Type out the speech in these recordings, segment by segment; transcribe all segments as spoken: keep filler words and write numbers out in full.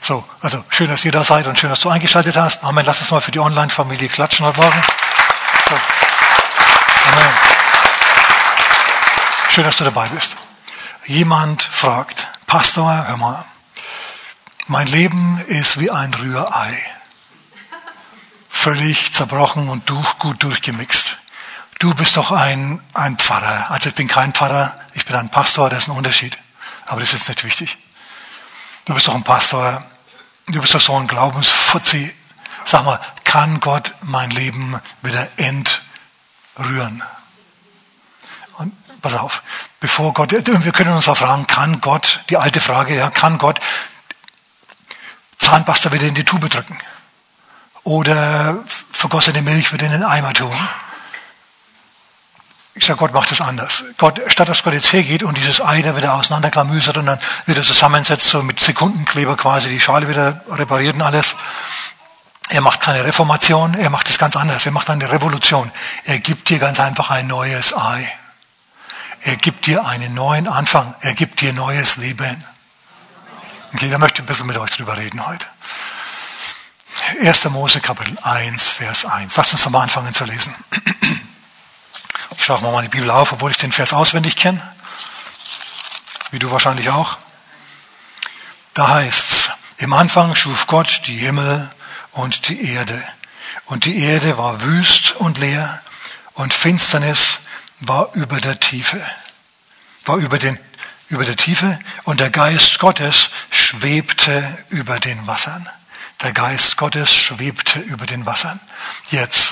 So, also schön, dass ihr da seid und schön, dass du eingeschaltet hast. Amen. Lass uns mal für die Online-Familie klatschen heute Morgen. So. Amen. Schön, dass du dabei bist. Jemand fragt, Pastor, hör mal, mein Leben ist wie ein Rührei. Völlig zerbrochen und durch, gut durchgemixt. Du bist doch ein, ein Pfarrer. Also ich bin kein Pfarrer, ich bin ein Pastor, das ist ein Unterschied. Aber das ist jetzt nicht wichtig. Du bist doch ein Pastor, du bist doch so ein Glaubensfuzzi. Sag mal, kann Gott mein Leben wieder entrühren? Und pass auf, bevor Gott, wir können uns auch fragen, kann Gott, die alte Frage, ja, kann Gott Zahnpasta wieder in die Tube drücken? Oder vergossene Milch wieder in den Eimer tun? Ich sage, Gott macht das anders. Gott, statt dass Gott jetzt hergeht und dieses Ei da wieder auseinanderklamüsert und dann wieder zusammensetzt, so mit Sekundenkleber quasi die Schale wieder repariert und alles. Er macht keine Reformation, er macht es ganz anders. Er macht eine Revolution. Er gibt dir ganz einfach ein neues Ei. Er gibt dir einen neuen Anfang. Er gibt dir neues Leben. Okay, da möchte ich ein bisschen mit euch drüber reden heute. erster Mose Kapitel eins, Vers eins. Lasst uns mal anfangen zu lesen. Ich schlage mal meine Bibel auf, obwohl ich den Vers auswendig kenne. Wie du wahrscheinlich auch. Da heißt's, im Anfang schuf Gott die Himmel und die Erde. Und die Erde war wüst und leer und Finsternis war über der Tiefe. War über, den, über der Tiefe und der Geist Gottes schwebte über den Wassern. Der Geist Gottes schwebte über den Wassern. Jetzt.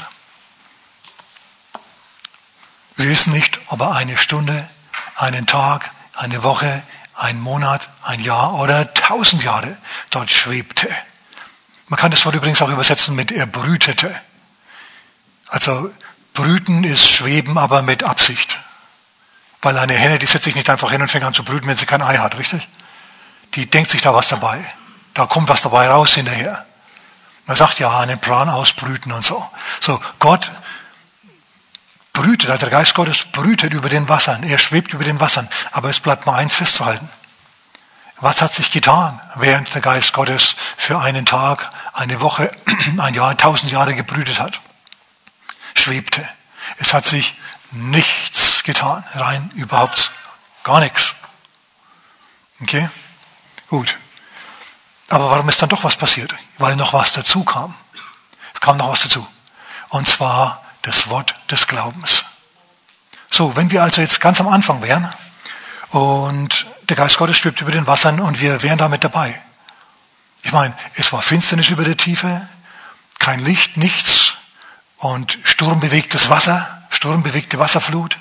Wir wissen nicht, ob er eine Stunde, einen Tag, eine Woche, einen Monat, ein Jahr oder tausend Jahre dort schwebte. Man kann das Wort übrigens auch übersetzen mit er brütete. Also brüten ist schweben, aber mit Absicht. Weil eine Henne, die setzt sich nicht einfach hin und fängt an zu brüten, wenn sie kein Ei hat, richtig? Die denkt sich da was dabei. Da kommt was dabei raus hinterher. Man sagt ja, einen Plan ausbrüten und so. So, Gott brütet, also der Geist Gottes brütet über den Wassern. Er schwebt über den Wassern. Aber es bleibt mal eins festzuhalten. Was hat sich getan, während der Geist Gottes für einen Tag, eine Woche, ein Jahr, tausend Jahre gebrütet hat? Schwebte. Es hat sich nichts getan. Rein überhaupt gar nichts. Okay? Gut. Aber warum ist dann doch was passiert? Weil noch was dazu kam. Es kam noch was dazu. Und zwar das Wort des Glaubens. So, wenn wir also jetzt ganz am Anfang wären und der Geist Gottes schwebt über den Wassern und wir wären damit dabei. Ich meine, es war Finsternis über der Tiefe, kein Licht, nichts und sturmbewegtes Wasser, sturmbewegte Wasserflut.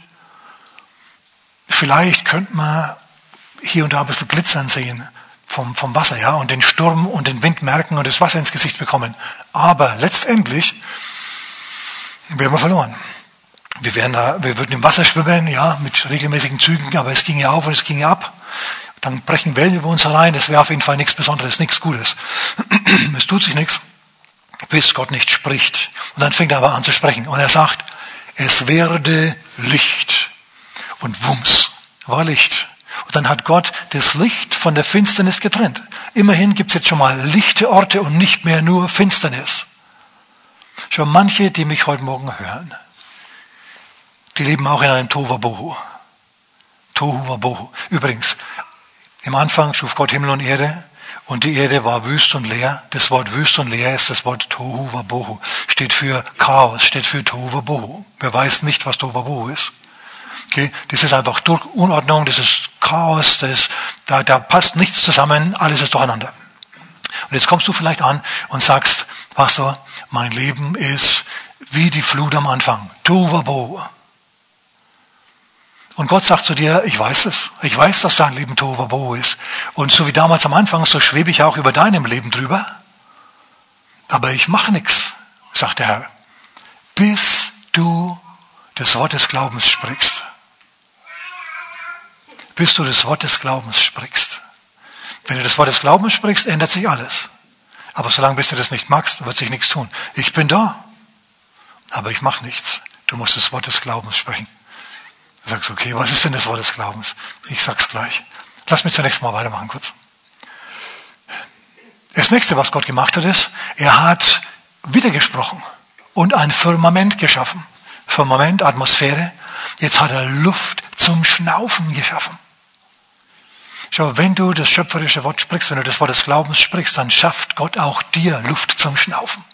Vielleicht könnte man hier und da ein bisschen glitzern sehen vom, vom Wasser, ja, und den Sturm und den Wind merken und das Wasser ins Gesicht bekommen. Aber letztendlich wären wir verloren. Wir, wären da, wir würden im Wasser schwimmen, ja, mit regelmäßigen Zügen, aber es ging ja auf und es ging ja ab. Dann brechen Wellen über uns herein, das wäre auf jeden Fall nichts Besonderes, nichts Gutes. Es tut sich nichts, bis Gott nicht spricht. Und dann fängt er aber an zu sprechen. Und er sagt, es werde Licht. Und wumms, war Licht. Und dann hat Gott das Licht von der Finsternis getrennt. Immerhin gibt es jetzt schon mal lichte Orte und nicht mehr nur Finsternis. Schon manche, die mich heute Morgen hören, die leben auch in einem Tohuwabohu. Tohuwabohu. Übrigens, im Anfang schuf Gott Himmel und Erde und die Erde war wüst und leer. Das Wort wüst und leer ist das Wort Tohuwabohu. Steht für Chaos, steht für Tohuwabohu. Wer weiß nicht, was Tohuwabohu ist. Okay? Das ist einfach Unordnung, das ist Chaos, das ist, da, da passt nichts zusammen, alles ist durcheinander. Und jetzt kommst du vielleicht an und sagst, Pastor, mein Leben ist wie die Flut am Anfang. Tohuwabohu. Und Gott sagt zu dir, ich weiß es. Ich weiß, dass dein Leben Tohuwabohu ist. Und so wie damals am Anfang, so schwebe ich auch über deinem Leben drüber. Aber ich mache nichts, sagt der Herr, bis du das Wort des Glaubens sprichst. Bis du das Wort des Glaubens sprichst. Wenn du das Wort des Glaubens sprichst, ändert sich alles. Aber solange bis du das nicht magst, wird sich nichts tun. Ich bin da, aber ich mache nichts. Du musst das Wort des Glaubens sprechen. Du sagst, okay, was ist denn das Wort des Glaubens? Ich sag's gleich. Lass mich zunächst mal weitermachen kurz. Es nächste, was Gott gemacht hat, ist, er hat wiedergesprochen und ein Firmament geschaffen. Firmament, Atmosphäre. Jetzt hat er Luft zum Schnaufen geschaffen. Schau, wenn du das schöpferische Wort sprichst, wenn du das Wort des Glaubens sprichst, dann schafft Gott auch dir Luft zum Schnaufen.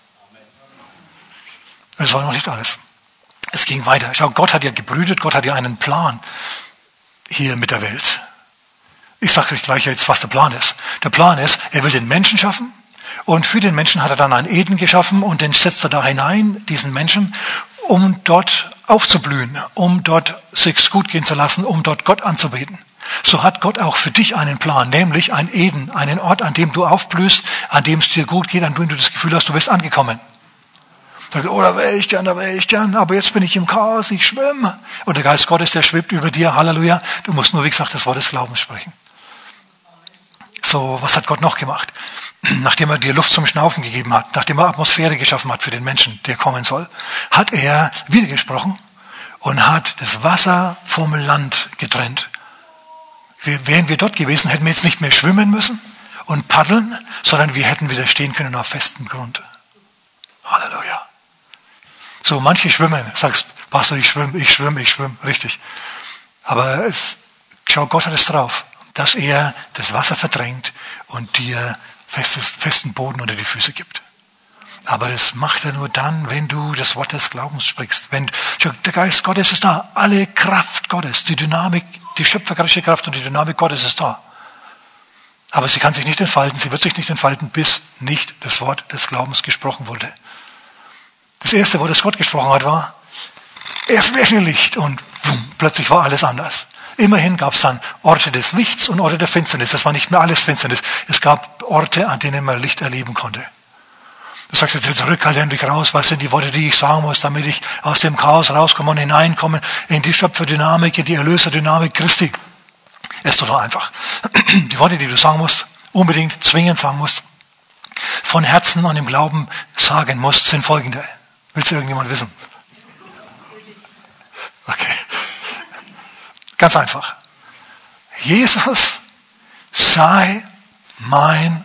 Das war noch nicht alles. Es ging weiter. Schau, Gott hat ja gebrütet, Gott hat ja einen Plan hier mit der Welt. Ich sage euch gleich jetzt, was der Plan ist. Der Plan ist, er will den Menschen schaffen und für den Menschen hat er dann einen Eden geschaffen und den setzt er da hinein, diesen Menschen, um dort aufzublühen, um dort sich gut gehen zu lassen, um dort Gott anzubeten. So hat Gott auch für dich einen Plan, nämlich ein Eden, einen Ort, an dem du aufblühst, an dem es dir gut geht, an dem du das Gefühl hast, du bist angekommen. Oh, da wäre ich gern, da wäre ich gern, aber jetzt bin ich im Chaos, ich schwimme. Und der Geist Gottes, der schwebt über dir, Halleluja. Du musst nur, wie gesagt, das Wort des Glaubens sprechen. So, was hat Gott noch gemacht? Nachdem er dir Luft zum Schnaufen gegeben hat, nachdem er Atmosphäre geschaffen hat für den Menschen, der kommen soll, hat er wiedergesprochen und hat das Wasser vom Land getrennt. Wären wir dort gewesen, hätten wir jetzt nicht mehr schwimmen müssen und paddeln, sondern wir hätten wieder stehen können auf festem Grund. Halleluja. So, manche schwimmen, sagst, Pastor, ich schwimme, ich schwimme, ich schwimme, richtig. Aber es, schau, Gott hat es drauf, dass er das Wasser verdrängt und dir festes, festen Boden unter die Füße gibt. Aber das macht er nur dann, wenn du das Wort des Glaubens sprichst. Wenn, schau, der Geist Gottes ist da, alle Kraft Gottes, die Dynamik, die schöpferische Kraft und die Dynamik Gottes ist da. Aber sie kann sich nicht entfalten, sie wird sich nicht entfalten, bis nicht das Wort des Glaubens gesprochen wurde. Das erste Wort, das Gott gesprochen hat, war, es wäre Licht und boom, plötzlich war alles anders. Immerhin gab es dann Orte des Lichts und Orte der Finsternis. Das war nicht mehr alles Finsternis. Es gab Orte, an denen man Licht erleben konnte. Du sagst jetzt, jetzt rück halt endlich raus, was sind die Worte, die ich sagen muss, damit ich aus dem Chaos rauskomme und hineinkomme in die Schöpferdynamik, in die Erlöserdynamik Christi. Es ist total einfach. Die Worte, die du sagen musst, unbedingt zwingend sagen musst, von Herzen und im Glauben sagen musst, sind folgende. Willst du irgendjemand wissen? Okay. Ganz einfach. Jesus sei mein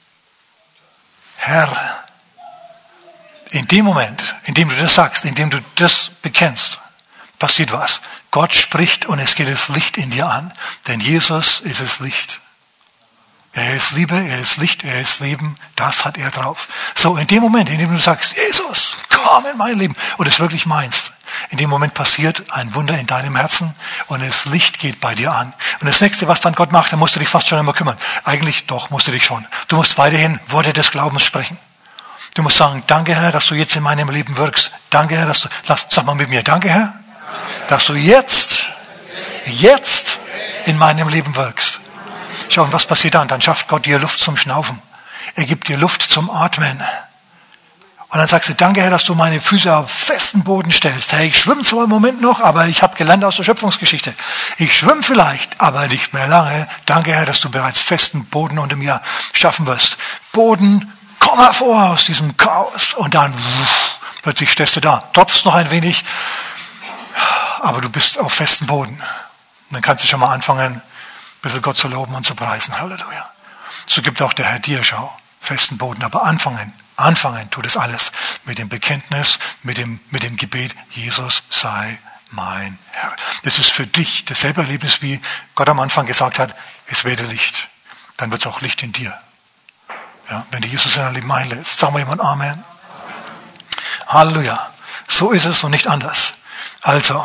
Herr. In dem Moment, in dem du das sagst, in dem du das bekennst, passiert was. Gott spricht und es geht das Licht in dir an. Denn Jesus ist das Licht. Er ist Liebe, er ist Licht, er ist Leben. Das hat er drauf. So, in dem Moment, in dem du sagst, Jesus, komm in mein Leben und es wirklich meinst, in dem Moment passiert ein Wunder in deinem Herzen und das Licht geht bei dir an. Und das nächste, was dann Gott macht, da musst du dich fast schon einmal kümmern. Eigentlich doch, musst du dich schon. Du musst weiterhin Worte des Glaubens sprechen. Du musst sagen, danke Herr, dass du jetzt in meinem Leben wirkst. Danke Herr, dass du, lass, sag mal mit mir, danke Herr, dass du jetzt, jetzt in meinem Leben wirkst. Schau, und was passiert dann? Dann schafft Gott dir Luft zum Schnaufen. Er gibt dir Luft zum Atmen. Und dann sagst du, danke Herr, dass du meine Füße auf festen Boden stellst. Hey, ich schwimme zwar im Moment noch, aber ich habe gelernt aus der Schöpfungsgeschichte. Ich schwimme vielleicht, aber nicht mehr lange. Danke Herr, dass du bereits festen Boden unter mir schaffen wirst. Boden, komm hervor aus diesem Chaos. Und dann wuff, plötzlich stehst du da. Tropfst noch ein wenig, aber du bist auf festem Boden. Und dann kannst du schon mal anfangen, ein bisschen Gott zu loben und zu preisen. Halleluja. So gibt auch der Herr dir, schau, festen Boden. Aber anfangen, anfangen tut es alles mit dem Bekenntnis, mit dem, mit dem Gebet, Jesus sei mein Herr. Das ist für dich dasselbe Erlebnis, wie Gott am Anfang gesagt hat, es werde Licht. Dann wird es auch Licht in dir. Ja, wenn du Jesus in dein Leben einlädst, sagen wir jemand Amen. Amen. Halleluja. So ist es und nicht anders. Also,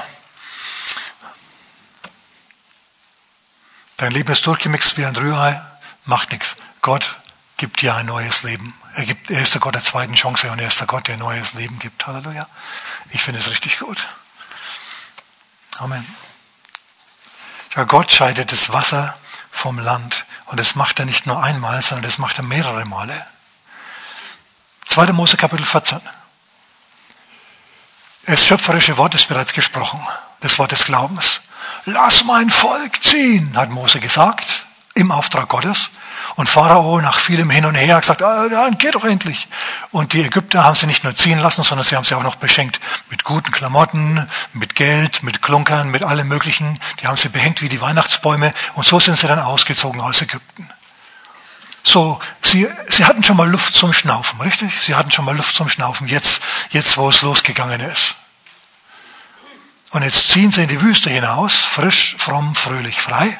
dein Leben ist durchgemixt wie ein Rührei, macht nichts. Gott gibt dir ein neues Leben. Er, gibt, er ist der Gott der zweiten Chance und er ist der Gott, der ein neues Leben gibt. Halleluja. Ich finde es richtig gut. Amen. Ja, Gott scheidet das Wasser vom Land. Und das macht er nicht nur einmal, sondern das macht er mehrere Male. zweiter Mose Kapitel vierzehn. Das schöpferische Wort ist bereits gesprochen. Das Wort des Glaubens. Lass mein Volk ziehen, hat Mose gesagt, im Auftrag Gottes. Und Pharao nach vielem Hin und Her hat gesagt, ah, dann geh doch endlich. Und die Ägypter haben sie nicht nur ziehen lassen, sondern sie haben sie auch noch beschenkt. Mit guten Klamotten, mit Geld, mit Klunkern, mit allem Möglichen. Die haben sie behängt wie die Weihnachtsbäume. Und so sind sie dann ausgezogen aus Ägypten. So, sie, sie hatten schon mal Luft zum Schnaufen, richtig? Sie hatten schon mal Luft zum Schnaufen, jetzt, jetzt wo es losgegangen ist. Und jetzt ziehen sie in die Wüste hinaus, frisch, fromm, fröhlich, frei.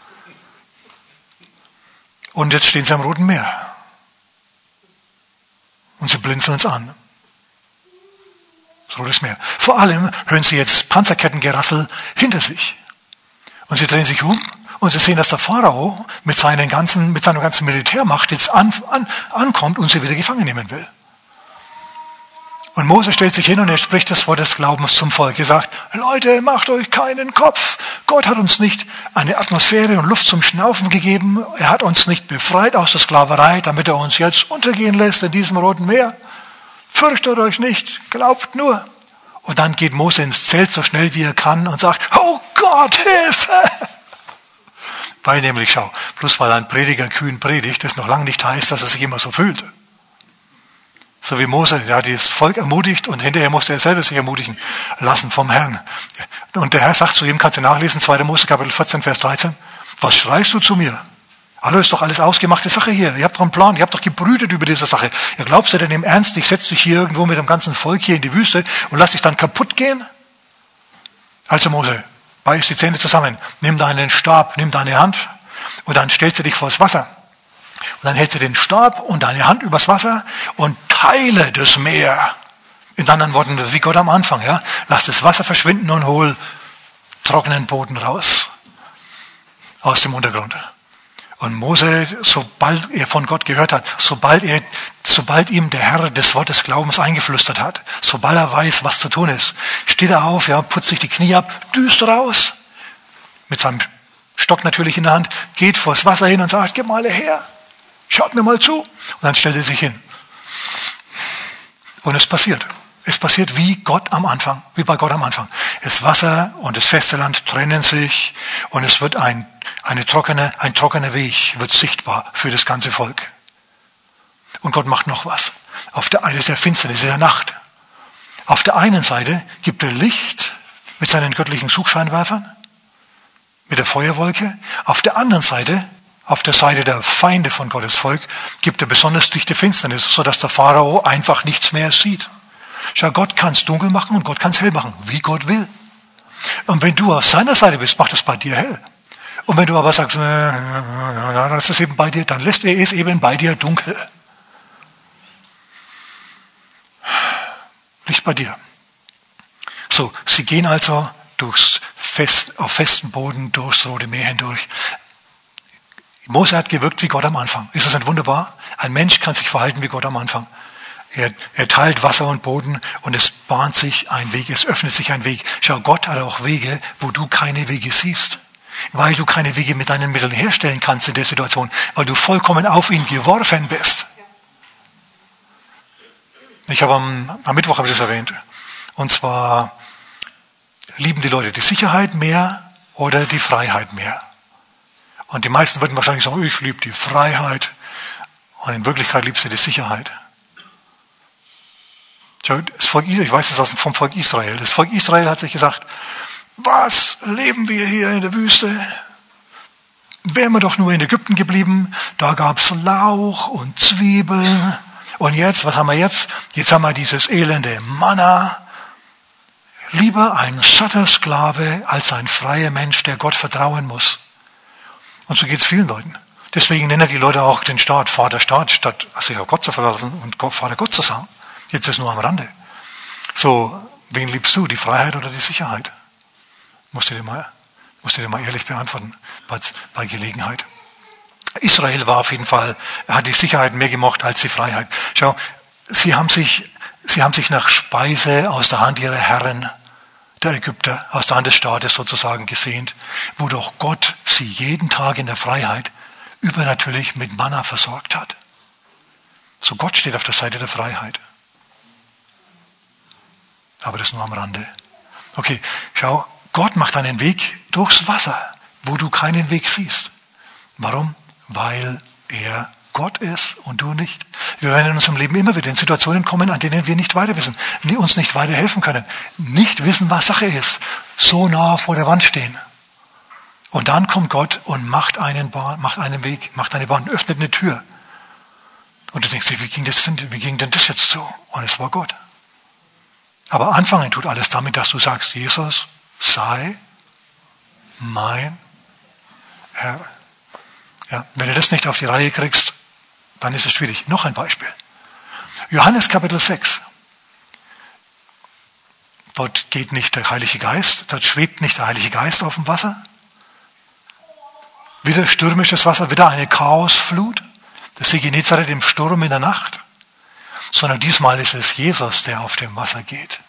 Und jetzt stehen sie am Roten Meer. Und sie blinzeln uns an. Das Rotes Meer. Vor allem hören sie jetzt Panzerkettengerassel hinter sich. Und sie drehen sich um und sie sehen, dass der Pharao mit, seinen ganzen, mit seiner ganzen Militärmacht jetzt an, an, ankommt und sie wieder gefangen nehmen will. Und Mose stellt sich hin und er spricht das Wort des Glaubens zum Volk. Er sagt, Leute, macht euch keinen Kopf. Gott hat uns nicht eine Atmosphäre und Luft zum Schnaufen gegeben. Er hat uns nicht befreit aus der Sklaverei, damit er uns jetzt untergehen lässt in diesem Roten Meer. Fürchtet euch nicht, glaubt nur. Und dann geht Mose ins Zelt so schnell wie er kann und sagt, oh Gott, Hilfe! Weil nämlich, schau, bloß weil ein Prediger kühn predigt, das noch lange nicht heißt, dass er sich immer so fühlt. So wie Mose, der hat das Volk ermutigt und hinterher musste er selber sich ermutigen lassen vom Herrn. Und der Herr sagt zu ihm, kannst du nachlesen, zweiter Mose Kapitel vierzehn, Vers dreizehn, was schreist du zu mir? Hallo, ist doch alles ausgemachte Sache hier. Ihr habt doch einen Plan, ihr habt doch gebrütet über diese Sache. Ja, glaubst du denn im Ernst, ich setze dich hier irgendwo mit dem ganzen Volk hier in die Wüste und lass dich dann kaputt gehen? Also Mose, beiß die Zähne zusammen, nimm deinen Stab, nimm deine Hand und dann stellst du dich vors Wasser. Und dann hältst du den Stab und deine Hand übers Wasser und teile das Meer. In anderen Worten, wie Gott am Anfang, ja. Lass das Wasser verschwinden und hol trockenen Boden raus. Aus dem Untergrund. Und Mose, sobald er von Gott gehört hat, sobald er, sobald ihm der Herr das Wort des Glaubens eingeflüstert hat, sobald er weiß, was zu tun ist, steht er auf, ja, putzt sich die Knie ab, düst raus, mit seinem Stock natürlich in der Hand, geht vors Wasser hin und sagt, gib mal her, schaut mir mal zu. Und dann stellt er sich hin. Und es passiert. Es passiert wie Gott am Anfang, wie bei Gott am Anfang. Das Wasser und das feste Land trennen sich und es wird ein, eine trockene, ein trockener Weg wird sichtbar für das ganze Volk. Und Gott macht noch was. Auf der, das ist der Finsternis, das ist der Nacht. Auf der einen Seite gibt er Licht mit seinen göttlichen Suchscheinwerfern, mit der Feuerwolke. Auf der anderen Seite, auf der Seite der Feinde von Gottes Volk, gibt er besonders dichte Finsternis, sodass der Pharao einfach nichts mehr sieht. Schau, Gott kann es dunkel machen und Gott kann es hell machen, wie Gott will. Und wenn du auf seiner Seite bist, macht es bei dir hell. Und wenn du aber sagst, das ist eben bei dir, dann lässt er es eben bei dir dunkel. Licht bei dir. So, sie gehen also durchs Fest, auf festem Boden durchs Rote Meer hindurch. Mose hat gewirkt wie Gott am Anfang. Ist das nicht wunderbar? Ein Mensch kann sich verhalten wie Gott am Anfang. Er, er teilt Wasser und Boden und es bahnt sich ein Weg, es öffnet sich ein Weg. Schau, Gott hat auch Wege, wo du keine Wege siehst. Weil du keine Wege mit deinen Mitteln herstellen kannst in der Situation, weil du vollkommen auf ihn geworfen bist. Ich habe am, am Mittwoch habe ich das erwähnt. Und zwar, lieben die Leute die Sicherheit mehr oder die Freiheit mehr? Und die meisten würden wahrscheinlich sagen, ich liebe die Freiheit. Und in Wirklichkeit liebst du die Sicherheit. Das Volk, ich weiß das vom Volk Israel. Das Volk Israel hat sich gesagt, was, leben wir hier in der Wüste? Wären wir doch nur in Ägypten geblieben, da gab es Lauch und Zwiebeln. Und jetzt, was haben wir jetzt? Jetzt haben wir dieses elende Manna. Lieber ein satter Sklave als ein freier Mensch, der Gott vertrauen muss. Und so geht es vielen Leuten. Deswegen nennen die Leute auch den Staat Vater Staat, statt sich auf Gott zu verlassen und Vater Gott zu sagen. Jetzt ist nur am Rande. So, wen liebst du, die Freiheit oder die Sicherheit? Musst du dir mal, musst du dir mal ehrlich beantworten, bei, bei Gelegenheit. Israel war auf jeden Fall, er hat die Sicherheit mehr gemocht als die Freiheit. Schau, sie haben sich, sie haben sich nach Speise aus der Hand ihrer Herren, der Ägypter, aus der Hand des Staates sozusagen gesehnt, wo doch Gott sie jeden Tag in der Freiheit übernatürlich mit Manna versorgt hat. So, Gott steht auf der Seite der Freiheit. Aber das nur am Rande. Okay, schau, Gott macht einen Weg durchs Wasser, wo du keinen Weg siehst. Warum? Weil er Gott ist und du nicht. Wir werden in unserem Leben immer wieder in Situationen kommen, an denen wir nicht weiter wissen, die uns nicht weiterhelfen können, nicht wissen, was Sache ist, so nah vor der Wand stehen. Und dann kommt Gott und macht einen, Bahn, macht einen Weg, macht eine Bahn, öffnet eine Tür. Und du denkst dir, wie ging, das denn, wie ging denn das jetzt so? Und es war Gott. Aber anfangen tut alles damit, dass du sagst, Jesus, sei mein Herr. Ja, wenn du das nicht auf die Reihe kriegst, dann ist es schwierig. Noch ein Beispiel. Johannes Kapitel sechs. Dort geht nicht der Heilige Geist, dort schwebt nicht der Heilige Geist auf dem Wasser. Wieder stürmisches Wasser, wieder eine Chaosflut. Das See Genezareth im Sturm in der Nacht. Sondern diesmal ist es Jesus, der auf dem Wasser geht.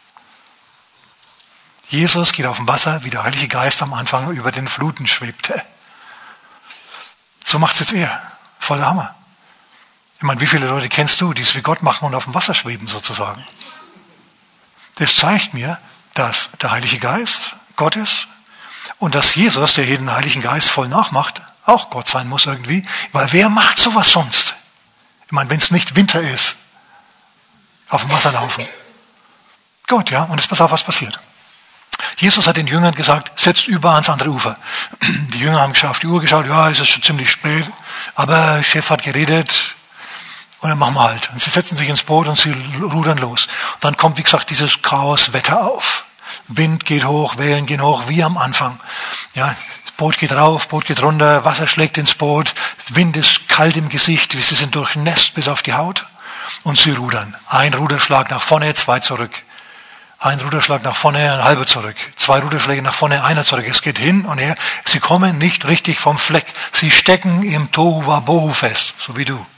Jesus geht auf dem Wasser, wie der Heilige Geist am Anfang über den Fluten schwebte. So macht es jetzt er. Voll der Hammer. Ich meine, wie viele Leute kennst du, die es wie Gott machen und auf dem Wasser schweben sozusagen? Das zeigt mir, dass der Heilige Geist Gott ist und dass Jesus, der hier den Heiligen Geist voll nachmacht, auch Gott sein muss irgendwie. Weil wer macht sowas sonst? Ich meine, wenn es nicht Winter ist, auf dem Wasser laufen. Gott, ja. Und jetzt pass auf, was passiert. Jesus hat den Jüngern gesagt, setzt über ans andere Ufer. Die Jünger haben auf die Uhr geschaut, ja, es ist schon ziemlich spät, aber Chef hat geredet und dann machen wir halt. Und sie setzen sich ins Boot und sie rudern los. Und dann kommt, wie gesagt, dieses Chaoswetter auf. Wind geht hoch, Wellen gehen hoch, wie am Anfang. Ja, das Boot geht rauf, Boot geht runter, Wasser schlägt ins Boot, Wind ist kalt im Gesicht, sie sind durchnässt bis auf die Haut und sie rudern. Ein Ruderschlag nach vorne, zwei zurück. Ein Ruderschlag nach vorne, ein halber zurück. Zwei Ruderschläge nach vorne, einer zurück. Es geht hin und her. Sie kommen nicht richtig vom Fleck. Sie stecken im Tohu Wabohu fest, so wie du.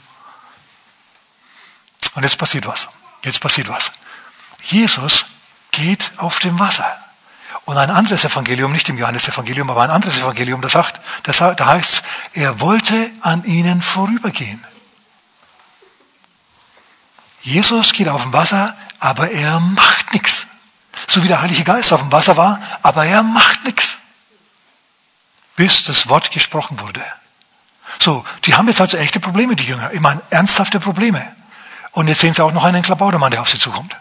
Und jetzt passiert was. Jetzt passiert was. Jesus geht auf dem Wasser. Und ein anderes Evangelium, nicht im Johannes-Evangelium, aber ein anderes Evangelium, das sagt, das, da heißt es, er wollte an ihnen vorübergehen. Jesus geht auf dem Wasser, aber er macht nichts. So wie der Heilige Geist auf dem Wasser war, aber er macht nichts. Bis das Wort gesprochen wurde. So, die haben jetzt also echte Probleme, die Jünger. Ich meine, ernsthafte Probleme. Und jetzt sehen sie auch noch einen Klabautermann, der auf sie zukommt.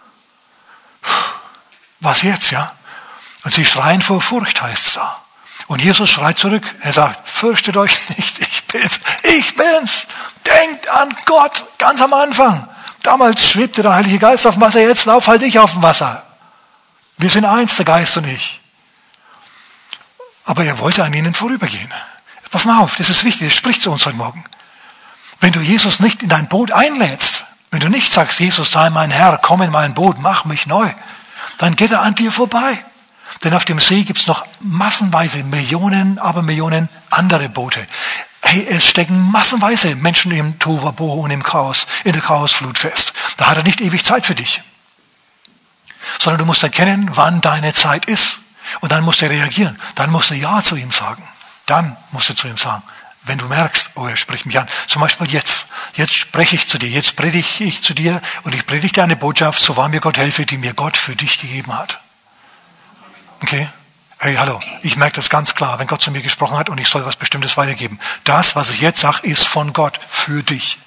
Was jetzt, ja? Und sie schreien vor Furcht, heißt es da. Und Jesus schreit zurück. Er sagt, fürchtet euch nicht, ich bin's, ich bin's. Denkt an Gott, ganz am Anfang. Damals schwebte der Heilige Geist auf dem Wasser, jetzt lauf halt ich auf dem Wasser. Wir sind eins, der Geist und ich. Aber er wollte an ihnen vorübergehen. Pass mal auf, das ist wichtig, das spricht zu uns heute Morgen. Wenn du Jesus nicht in dein Boot einlädst, wenn du nicht sagst, Jesus sei mein Herr, komm in mein Boot, mach mich neu, dann geht er an dir vorbei. Denn auf dem See gibt es noch massenweise Millionen, aber Millionen andere Boote. Hey, es stecken massenweise Menschen im Tohu Wabohu und im Chaos, in der Chaosflut fest. Da hat er nicht ewig Zeit für dich. Sondern du musst erkennen, wann deine Zeit ist. Und dann musst du reagieren. Dann musst du Ja zu ihm sagen. Dann musst du zu ihm sagen. Wenn du merkst, oh, er spricht mich an. Zum Beispiel jetzt. Jetzt spreche ich zu dir. Jetzt predige ich zu dir. Und ich predige dir eine Botschaft, so wahr mir Gott helfe, die mir Gott für dich gegeben hat. Okay? Hey, hallo, ich merke das ganz klar, wenn Gott zu mir gesprochen hat und ich soll was Bestimmtes weitergeben. Das, was ich jetzt sage, ist von Gott für dich.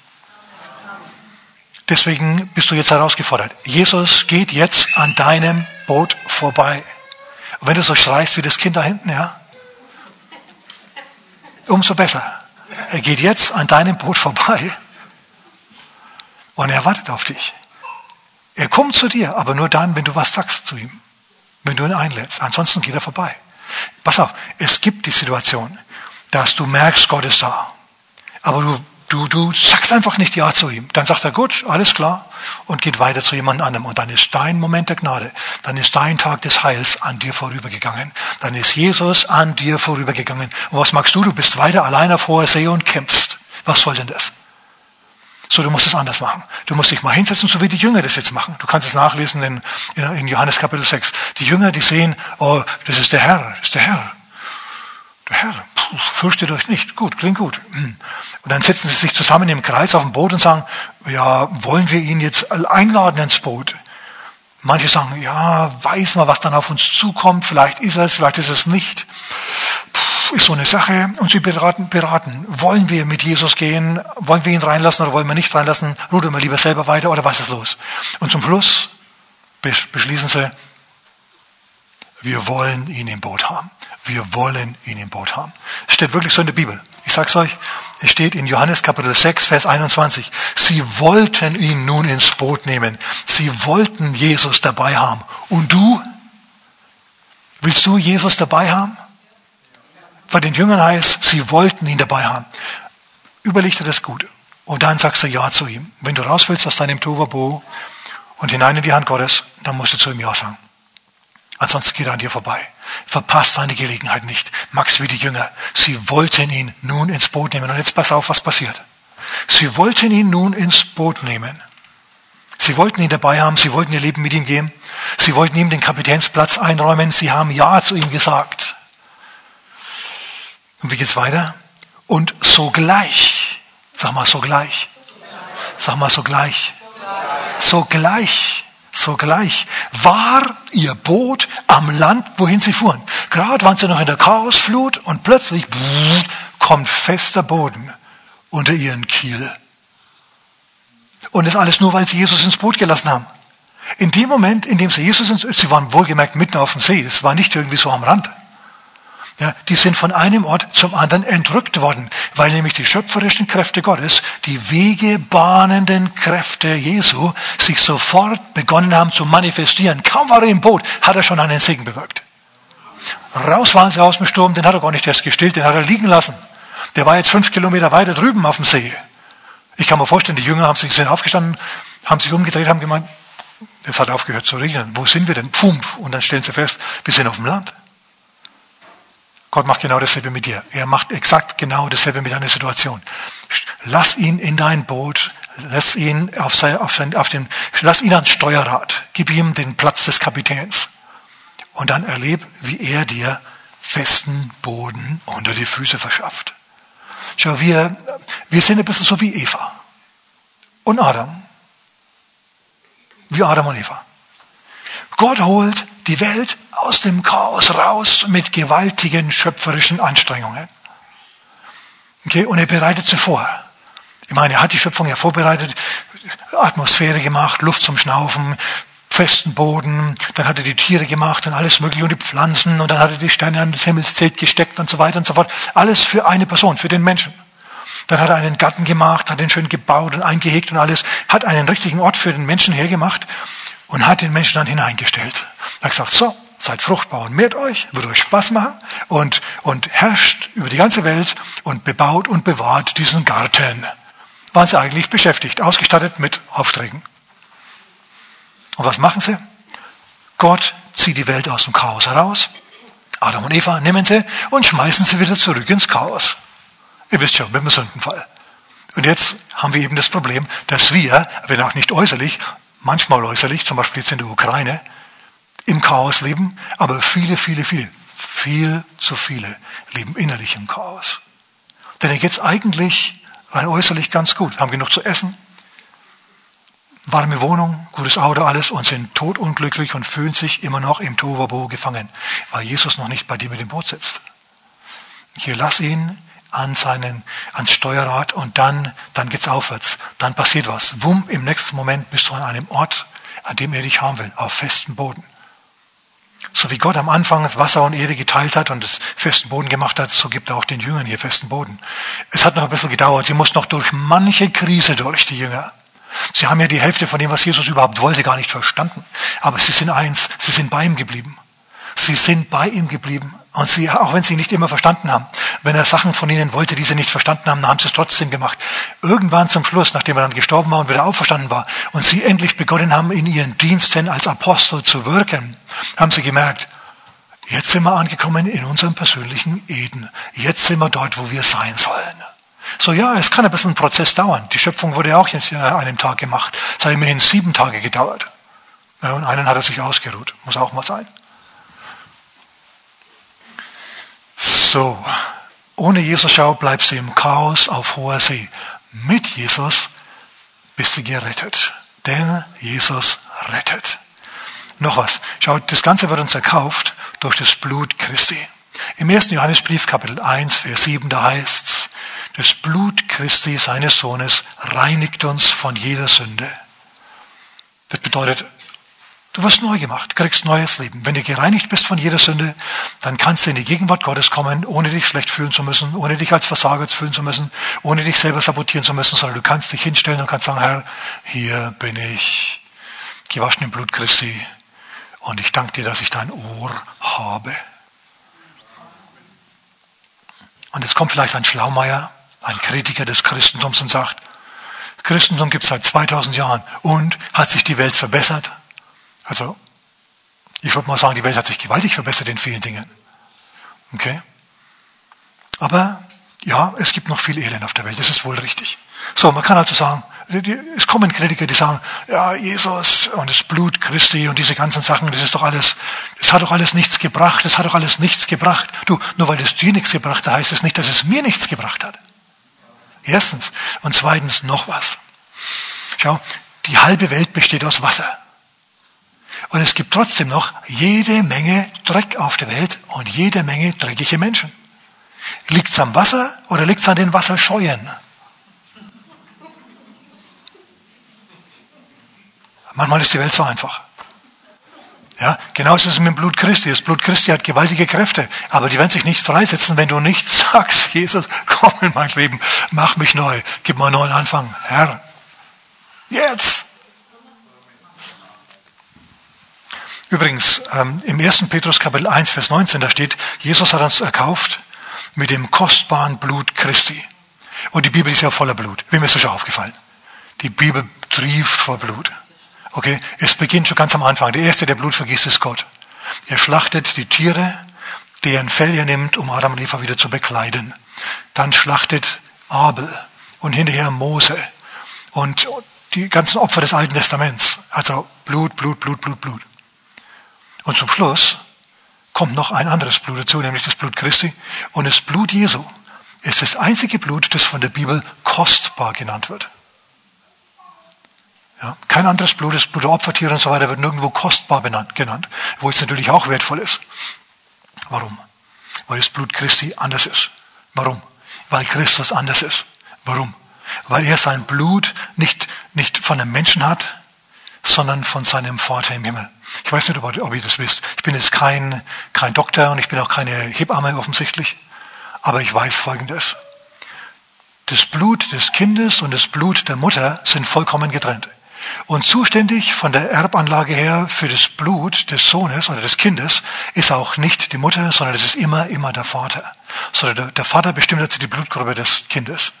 Deswegen bist du jetzt herausgefordert. Jesus geht jetzt an deinem Boot vorbei. Und wenn du so schreist wie das Kind da hinten, ja, umso besser. Er geht jetzt an deinem Boot vorbei und er wartet auf dich. Er kommt zu dir, aber nur dann, wenn du was sagst zu ihm. Wenn du ihn einlädst. Ansonsten geht er vorbei. Pass auf, es gibt die Situation, dass du merkst, Gott ist da. Aber du, du, du sagst einfach nicht Ja zu ihm. Dann sagt er, gut, alles klar, und geht weiter zu jemand anderem. Und dann ist dein Moment der Gnade, dann ist dein Tag des Heils an dir vorübergegangen. Dann ist Jesus an dir vorübergegangen. Und was magst du? Du bist weiter allein auf hoher See und kämpfst. Was soll denn das? So, du musst es anders machen. Du musst dich mal hinsetzen, so wie die Jünger das jetzt machen. Du kannst es nachlesen in, in, in Johannes Kapitel sechs. Die Jünger, die sehen, oh, das ist der Herr, das ist der Herr. Der Herr, puh, fürchtet euch nicht. Gut, klingt gut. Und dann setzen sie sich zusammen im Kreis auf dem Boot und sagen, ja, wollen wir ihn jetzt einladen ins Boot? Manche sagen, ja, weiß mal, was dann auf uns zukommt. Vielleicht ist es, vielleicht ist es nicht. Ist so eine Sache und sie beraten, beraten. Wollen wir mit Jesus gehen? Wollen wir ihn reinlassen oder wollen wir nicht reinlassen? Rudern wir lieber selber weiter oder was ist los? Und zum Schluss beschließen sie, wir wollen ihn im Boot haben. Wir wollen ihn im Boot haben. Es steht wirklich so in der Bibel. Ich sag's euch, es steht in Johannes Kapitel sechs, Vers einundzwanzig. Sie wollten ihn nun ins Boot nehmen. Sie wollten Jesus dabei haben. Und du? Willst du Jesus dabei haben? Bei den Jüngern heißt, sie wollten ihn dabei haben. Überleg dir das gut. Und dann sagst du Ja zu ihm. Wenn du raus willst aus deinem Tohuwabohu und hinein in die Hand Gottes, dann musst du zu ihm Ja sagen. Ansonsten geht er an dir vorbei. Verpasst seine Gelegenheit nicht. Mach's wie die Jünger. Sie wollten ihn nun ins Boot nehmen. Und jetzt pass auf, was passiert. Sie wollten ihn nun ins Boot nehmen. Sie wollten ihn dabei haben. Sie wollten ihr Leben mit ihm gehen. Sie wollten ihm den Kapitänsplatz einräumen. Sie haben Ja zu ihm gesagt. Und wie geht's weiter? Und sogleich, sag mal sogleich, sag mal sogleich, sogleich, sogleich war ihr Boot am Land, wohin sie fuhren. Gerade waren sie noch in der Chaosflut und plötzlich kommt fester Boden unter ihren Kiel. Und das alles nur, weil sie Jesus ins Boot gelassen haben. In dem Moment, in dem sie Jesus ins, sie waren wohlgemerkt mitten auf dem See, es war nicht irgendwie so am Rand. Ja, die sind von einem Ort zum anderen entrückt worden, weil nämlich die schöpferischen Kräfte Gottes, die wegebahnenden Kräfte Jesu, sich sofort begonnen haben zu manifestieren. Kaum war er im Boot, hat er schon einen Segen bewirkt. Raus waren sie aus dem Sturm, den hat er gar nicht erst gestillt, den hat er liegen lassen. Der war jetzt fünf Kilometer weiter drüben auf dem See. Ich kann mir vorstellen, die Jünger haben sich, sind aufgestanden, haben sich umgedreht, haben gemeint, es hat aufgehört zu regnen. Wo sind wir denn? Pump. Und dann stellen sie fest, wir sind auf dem Land. Gott macht genau dasselbe mit dir. Er macht exakt genau dasselbe mit deiner Situation. Lass ihn in dein Boot, lass ihn auf sein, auf sein, auf den, lass ihn ans Steuerrad. Gib ihm den Platz des Kapitäns. Und dann erleb, wie er dir festen Boden unter die Füße verschafft. Schau, wir, wir sind ein bisschen so wie Eva und Adam. Wie Adam und Eva. Gott holt die Welt aus dem Chaos raus mit gewaltigen schöpferischen Anstrengungen. Okay, und er bereitet sie vor. Ich meine, er hat die Schöpfung ja vorbereitet, Atmosphäre gemacht, Luft zum Schnaufen, festen Boden, dann hat er die Tiere gemacht und alles mögliche und die Pflanzen und dann hat er die Sterne an das Himmelszelt gesteckt und so weiter und so fort. Alles für eine Person, für den Menschen. Dann hat er einen Garten gemacht, hat ihn schön gebaut und eingehegt und alles, hat einen richtigen Ort für den Menschen hergemacht und hat den Menschen dann hineingestellt. Er hat gesagt, so, seid fruchtbar und mehrt euch, wird euch Spaß machen und, und herrscht über die ganze Welt und bebaut und bewahrt diesen Garten. Waren sie eigentlich beschäftigt, ausgestattet mit Aufträgen. Und was machen sie? Gott zieht die Welt aus dem Chaos heraus. Adam und Eva nehmen sie und schmeißen sie wieder zurück ins Chaos. Ihr wisst schon, mit dem Sündenfall. Und jetzt haben wir eben das Problem, dass wir, wenn auch nicht äußerlich, manchmal äußerlich, zum Beispiel jetzt in der Ukraine, im Chaos leben, aber viele, viele, viele, viel zu viele leben innerlich im Chaos. Denn denen geht es eigentlich rein äußerlich ganz gut, haben genug zu essen, warme Wohnung, gutes Auto, alles und sind todunglücklich und fühlen sich immer noch im Tohuwabohu gefangen, weil Jesus noch nicht bei dir mit dem Boot sitzt. Hier lass ihn an seinen, ans Steuerrad und dann, dann geht's aufwärts. Dann passiert was. Wumm, im nächsten Moment bist du an einem Ort, an dem er dich haben will, auf festem Boden. So wie Gott am Anfang das Wasser und Erde geteilt hat und das festen Boden gemacht hat, so gibt er auch den Jüngern hier festen Boden. Es hat noch ein bisschen gedauert. Sie mussten noch durch manche Krise durch, die Jünger. Sie haben ja die Hälfte von dem, was Jesus überhaupt wollte, gar nicht verstanden. Aber sie sind eins, sie sind bei ihm geblieben. Sie sind bei ihm geblieben. Und sie, auch wenn sie ihn nicht immer verstanden haben, wenn er Sachen von ihnen wollte, die sie nicht verstanden haben, dann haben sie es trotzdem gemacht. Irgendwann zum Schluss, nachdem er dann gestorben war und wieder auferstanden war und sie endlich begonnen haben, in ihren Diensten als Apostel zu wirken, haben sie gemerkt, jetzt sind wir angekommen in unserem persönlichen Eden. Jetzt sind wir dort, wo wir sein sollen. So, ja, es kann ein bisschen ein Prozess dauern. Die Schöpfung wurde ja auch jetzt in einem Tag gemacht. Es hat immerhin sieben Tage gedauert. Ja, und einen hat er sich ausgeruht. Muss auch mal sein. So, ohne Jesus, schau, bleibst du im Chaos auf hoher See. Mit Jesus bist du gerettet. Denn Jesus rettet. Noch was. Schau, das Ganze wird uns erkauft durch das Blut Christi. Im ersten Johannesbrief, Kapitel eins, Vers sieben, da heißt's, das Blut Christi, seines Sohnes, reinigt uns von jeder Sünde. Das bedeutet, Du wirst neu gemacht, kriegst neues Leben. Wenn du gereinigt bist von jeder Sünde, dann kannst du in die Gegenwart Gottes kommen, ohne dich schlecht fühlen zu müssen, ohne dich als Versager fühlen zu müssen, ohne dich selber sabotieren zu müssen, sondern du kannst dich hinstellen und kannst sagen, Herr, hier bin ich, gewaschen im Blut Christi, und ich danke dir, dass ich dein Ohr habe. Und jetzt kommt vielleicht ein Schlaumeier, ein Kritiker des Christentums und sagt, Christentum gibt es seit zweitausend Jahren und hat sich die Welt verbessert? Also, ich würde mal sagen, die Welt hat sich gewaltig verbessert in vielen Dingen. Okay? Aber, ja, es gibt noch viel Elend auf der Welt, das ist wohl richtig. So, man kann also sagen, es kommen Kritiker, die sagen, ja, Jesus und das Blut Christi und diese ganzen Sachen, das ist doch alles, das hat doch alles nichts gebracht, das hat doch alles nichts gebracht. Du, nur weil das dir nichts gebracht hat, heißt es nicht, dass es mir nichts gebracht hat. Erstens. Und zweitens noch was. Schau, die halbe Welt besteht aus Wasser. Und es gibt trotzdem noch jede Menge Dreck auf der Welt und jede Menge dreckige Menschen. Liegt es am Wasser oder liegt es an den Wasserscheuern? Manchmal ist die Welt so einfach. Ja, genauso ist es mit dem Blut Christi. Das Blut Christi hat gewaltige Kräfte, aber die werden sich nicht freisetzen, wenn du nicht sagst, Jesus, komm in mein Leben, mach mich neu, gib mir einen neuen Anfang. Herr, jetzt! Übrigens, ähm, im ersten Petrus Kapitel eins, Vers neunzehn, da steht, Jesus hat uns erkauft mit dem kostbaren Blut Christi. Und die Bibel ist ja voller Blut. Wem ist das schon aufgefallen? Die Bibel trieft vor Blut. Okay, es beginnt schon ganz am Anfang. Der Erste, der Blut vergießt, ist Gott. Er schlachtet die Tiere, deren Fell er nimmt, um Adam und Eva wieder zu bekleiden. Dann schlachtet Abel und hinterher Mose und die ganzen Opfer des Alten Testaments. Also Blut, Blut, Blut, Blut, Blut. Und zum Schluss kommt noch ein anderes Blut dazu, nämlich das Blut Christi. Und das Blut Jesu ist das einzige Blut, das von der Bibel kostbar genannt wird. Ja, kein anderes Blut, das Blut der Opfertiere und so weiter wird nirgendwo kostbar benannt, genannt, wo es natürlich auch wertvoll ist. Warum? Weil das Blut Christi anders ist. Warum? Weil Christus anders ist. Warum? Weil er sein Blut nicht, nicht von einem Menschen hat, sondern von seinem Vater im Himmel. Ich weiß nicht, ob, ob ihr das wisst. Ich bin jetzt kein, kein Doktor und ich bin auch keine Hebamme offensichtlich. Aber ich weiß Folgendes. Das Blut des Kindes und das Blut der Mutter sind vollkommen getrennt. Und zuständig von der Erbanlage her für das Blut des Sohnes oder des Kindes ist auch nicht die Mutter, sondern es ist immer, immer der Vater. Sondern der, der Vater bestimmt also die Blutgruppe des Kindes.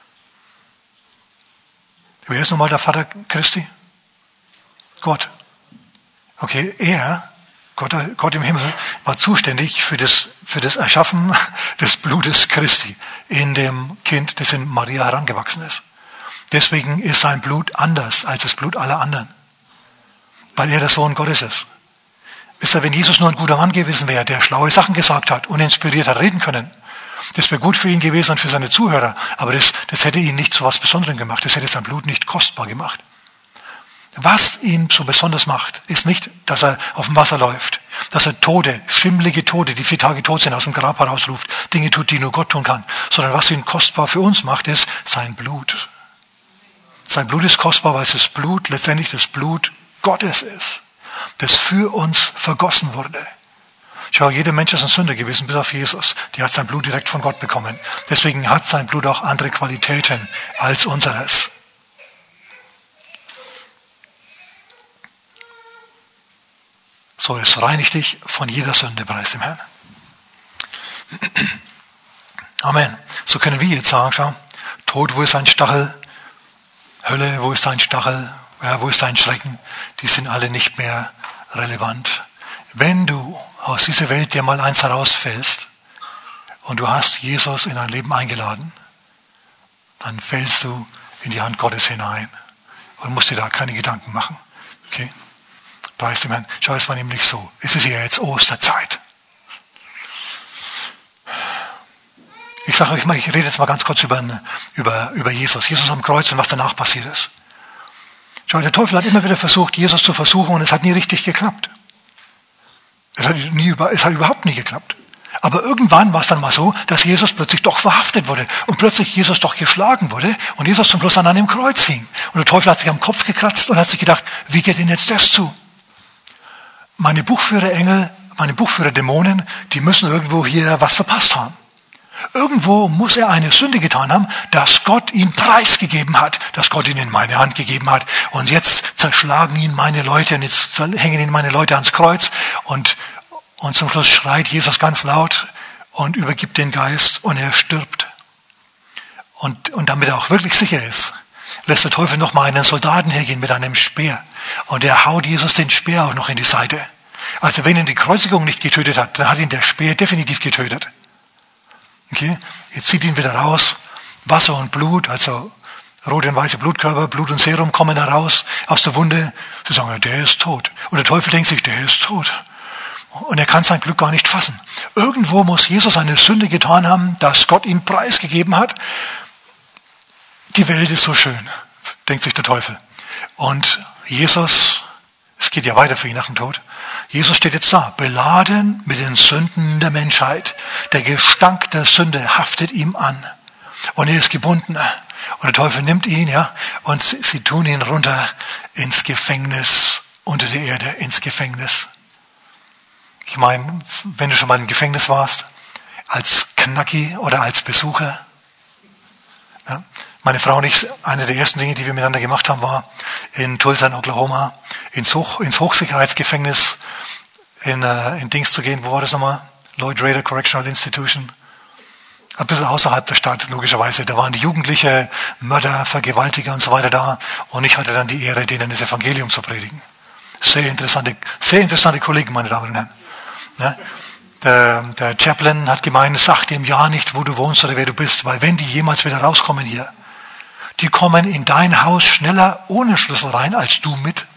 Wer ist nun mal der Vater Christi? Gott. Okay, er, Gott, Gott im Himmel, war zuständig für das, für das Erschaffen des Blutes Christi in dem Kind, das in Maria herangewachsen ist. Deswegen ist sein Blut anders als das Blut aller anderen. Weil er der Sohn Gottes ist. Wisst ihr, wenn Jesus nur ein guter Mann gewesen wäre, der schlaue Sachen gesagt hat und inspiriert hat reden können, das wäre gut für ihn gewesen und für seine Zuhörer. Aber das, das hätte ihn nicht zu was Besonderem gemacht. Das hätte sein Blut nicht kostbar gemacht. Was ihn so besonders macht, ist nicht, dass er auf dem Wasser läuft, dass er Tote, schimmlige Tote, die vier Tage tot sind, aus dem Grab herausruft, Dinge tut, die nur Gott tun kann. Sondern was ihn kostbar für uns macht, ist sein Blut. Sein Blut ist kostbar, weil es das Blut, letztendlich das Blut Gottes ist, das für uns vergossen wurde. Schau, jeder Mensch ist ein Sünder gewesen, bis auf Jesus. Der hat sein Blut direkt von Gott bekommen. Deswegen hat sein Blut auch andere Qualitäten als unseres. So, es reinigt dich von jeder Sünde, preis dem Herrn. Amen. So können wir jetzt sagen, schau, Tod, wo ist ein Stachel? Hölle, wo ist dein Stachel? Ja, wo ist dein Schrecken? Die sind alle nicht mehr relevant. Wenn du aus dieser Welt dir mal eins herausfällst und du hast Jesus in dein Leben eingeladen, dann fällst du in die Hand Gottes hinein und musst dir da keine Gedanken machen. Okay? Preis dem Herrn. Schau, es war nämlich so. Es ist ja jetzt Osterzeit. Ich sage euch mal, ich rede jetzt mal ganz kurz über, über, über Jesus. Jesus am Kreuz und was danach passiert ist. Schau, der Teufel hat immer wieder versucht, Jesus zu versuchen und es hat nie richtig geklappt. Es hat, nie, es hat überhaupt nie geklappt. Aber irgendwann war es dann mal so, dass Jesus plötzlich doch verhaftet wurde und plötzlich Jesus doch geschlagen wurde und Jesus zum Schluss an einem Kreuz hing. Und der Teufel hat sich am Kopf gekratzt und hat sich gedacht, wie geht denn jetzt das zu? meine Buchführerengel, meine Buchführerdämonen, die müssen irgendwo hier was verpasst haben. Irgendwo muss er eine Sünde getan haben, dass Gott ihn preisgegeben hat, dass Gott ihn in meine Hand gegeben hat. Und jetzt zerschlagen ihn meine Leute und jetzt hängen ihn meine Leute ans Kreuz. Und, und zum Schluss schreit Jesus ganz laut und übergibt den Geist und er stirbt. Und, und damit er auch wirklich sicher ist, lässt der Teufel noch mal einen Soldaten hergehen mit einem Speer. Und er haut Jesus den Speer auch noch in die Seite. Also wenn ihn die Kreuzigung nicht getötet hat, dann hat ihn der Speer definitiv getötet. Okay? Jetzt zieht ihn wieder raus. Wasser und Blut, also rote und weiße Blutkörper, Blut und Serum kommen heraus aus der Wunde. Sie sagen, ja, der ist tot. Und der Teufel denkt sich, der ist tot. Und er kann sein Glück gar nicht fassen. Irgendwo muss Jesus eine Sünde getan haben, dass Gott ihn preisgegeben hat. Die Welt ist so schön, denkt sich der Teufel. Und Jesus, es geht ja weiter für ihn nach dem Tod, Jesus steht jetzt da, beladen mit den Sünden der Menschheit. Der Gestank der Sünde haftet ihm an. Und er ist gebunden. Und der Teufel nimmt ihn, ja, und sie, sie tun ihn runter ins Gefängnis, unter der Erde, ins Gefängnis. Ich meine, wenn du schon mal im Gefängnis warst, als Knacki oder als Besucher, ja, meine Frau und ich, eine der ersten Dinge, die wir miteinander gemacht haben, war in Tulsa, in Oklahoma, ins, Hoch, ins Hochsicherheitsgefängnis in, äh, in Dings zu gehen. Wo war das nochmal? Lloyd Rader Correctional Institution. Ein bisschen außerhalb der Stadt, logischerweise. Da waren die Jugendliche, Mörder, Vergewaltiger und so weiter da. Und ich hatte dann die Ehre, denen das Evangelium zu predigen. Sehr interessante, sehr interessante Kollegen, meine Damen und Herren. Ja? Der, der Chaplain hat gemeint, sag dem ja nicht, wo du wohnst oder wer du bist, weil wenn die jemals wieder rauskommen hier, die kommen in dein Haus schneller ohne Schlüssel rein, als du mit.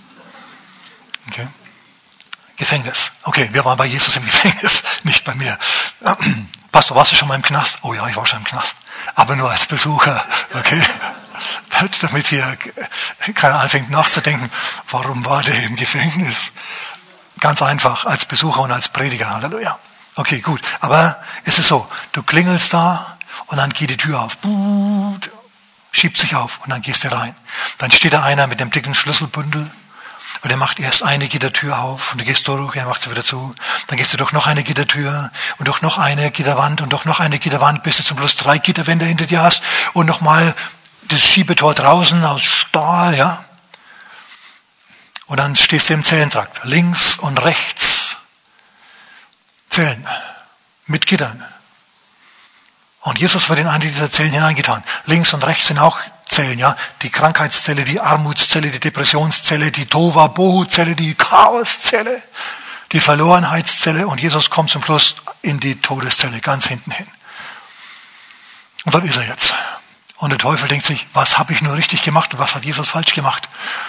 Okay. Gefängnis. Okay, wir waren bei Jesus im Gefängnis, nicht bei mir. Pastor, warst du schon mal im Knast? Oh ja, ich war schon im Knast. Aber nur als Besucher. Okay. Damit hier keiner anfängt nachzudenken, warum war der im Gefängnis? Ganz einfach, als Besucher und als Prediger. Halleluja. Okay, gut. Aber es ist so, du klingelst da und dann geht die Tür auf. Schiebt sich auf und dann gehst du rein. Dann steht da einer mit dem dicken Schlüsselbündel und er macht erst eine Gittertür auf und du gehst durch, er macht sie wieder zu. Dann gehst du durch noch eine Gittertür und durch noch eine Gitterwand und durch noch eine Gitterwand, bis du zum Schluss drei Gitterwände hinter dir hast und nochmal das Schiebetor draußen aus Stahl, ja. Und dann stehst du im Zellentrakt, links und rechts Zellen mit Gittern. Und Jesus wird in eine dieser Zellen hineingetan. Links und rechts sind auch Zellen, ja. Die Krankheitszelle, die Armutszelle, die Depressionszelle, die Tova-Bohu-Zelle, die Chaoszelle, die Verlorenheitszelle. Und Jesus kommt zum Schluss in die Todeszelle, ganz hinten hin. Und dort ist er jetzt. Und der Teufel denkt sich, was habe ich nur richtig gemacht und was hat Jesus falsch gemacht?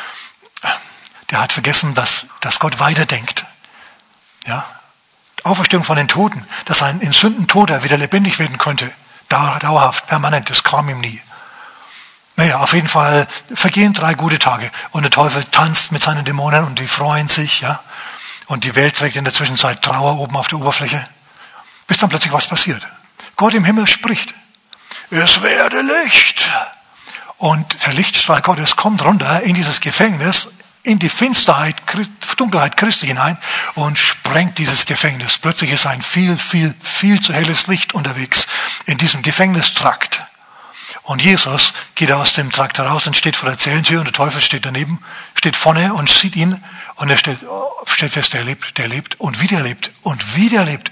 Der hat vergessen, dass, dass Gott weiterdenkt. Ja. Auferstehung von den Toten, dass ein in Sünden Toter wieder lebendig werden könnte. Dauerhaft, permanent, das kam ihm nie. Naja, auf jeden Fall vergehen drei gute Tage und der Teufel tanzt mit seinen Dämonen und die freuen sich, ja. Und die Welt trägt in der Zwischenzeit Trauer oben auf der Oberfläche, bis dann plötzlich was passiert. Gott im Himmel spricht. Es werde Licht. Und der Lichtstrahl Gottes kommt runter in dieses Gefängnis, in die Finsterheit, Dunkelheit Christi hinein und sprengt dieses Gefängnis. Plötzlich ist ein viel, viel, viel zu helles Licht unterwegs in diesem Gefängnistrakt. Und Jesus geht aus dem Trakt heraus und steht vor der Zellentür und der Teufel steht daneben, steht vorne und sieht ihn und er stellt, stellt fest, der lebt, der lebt und wieder lebt und wieder lebt.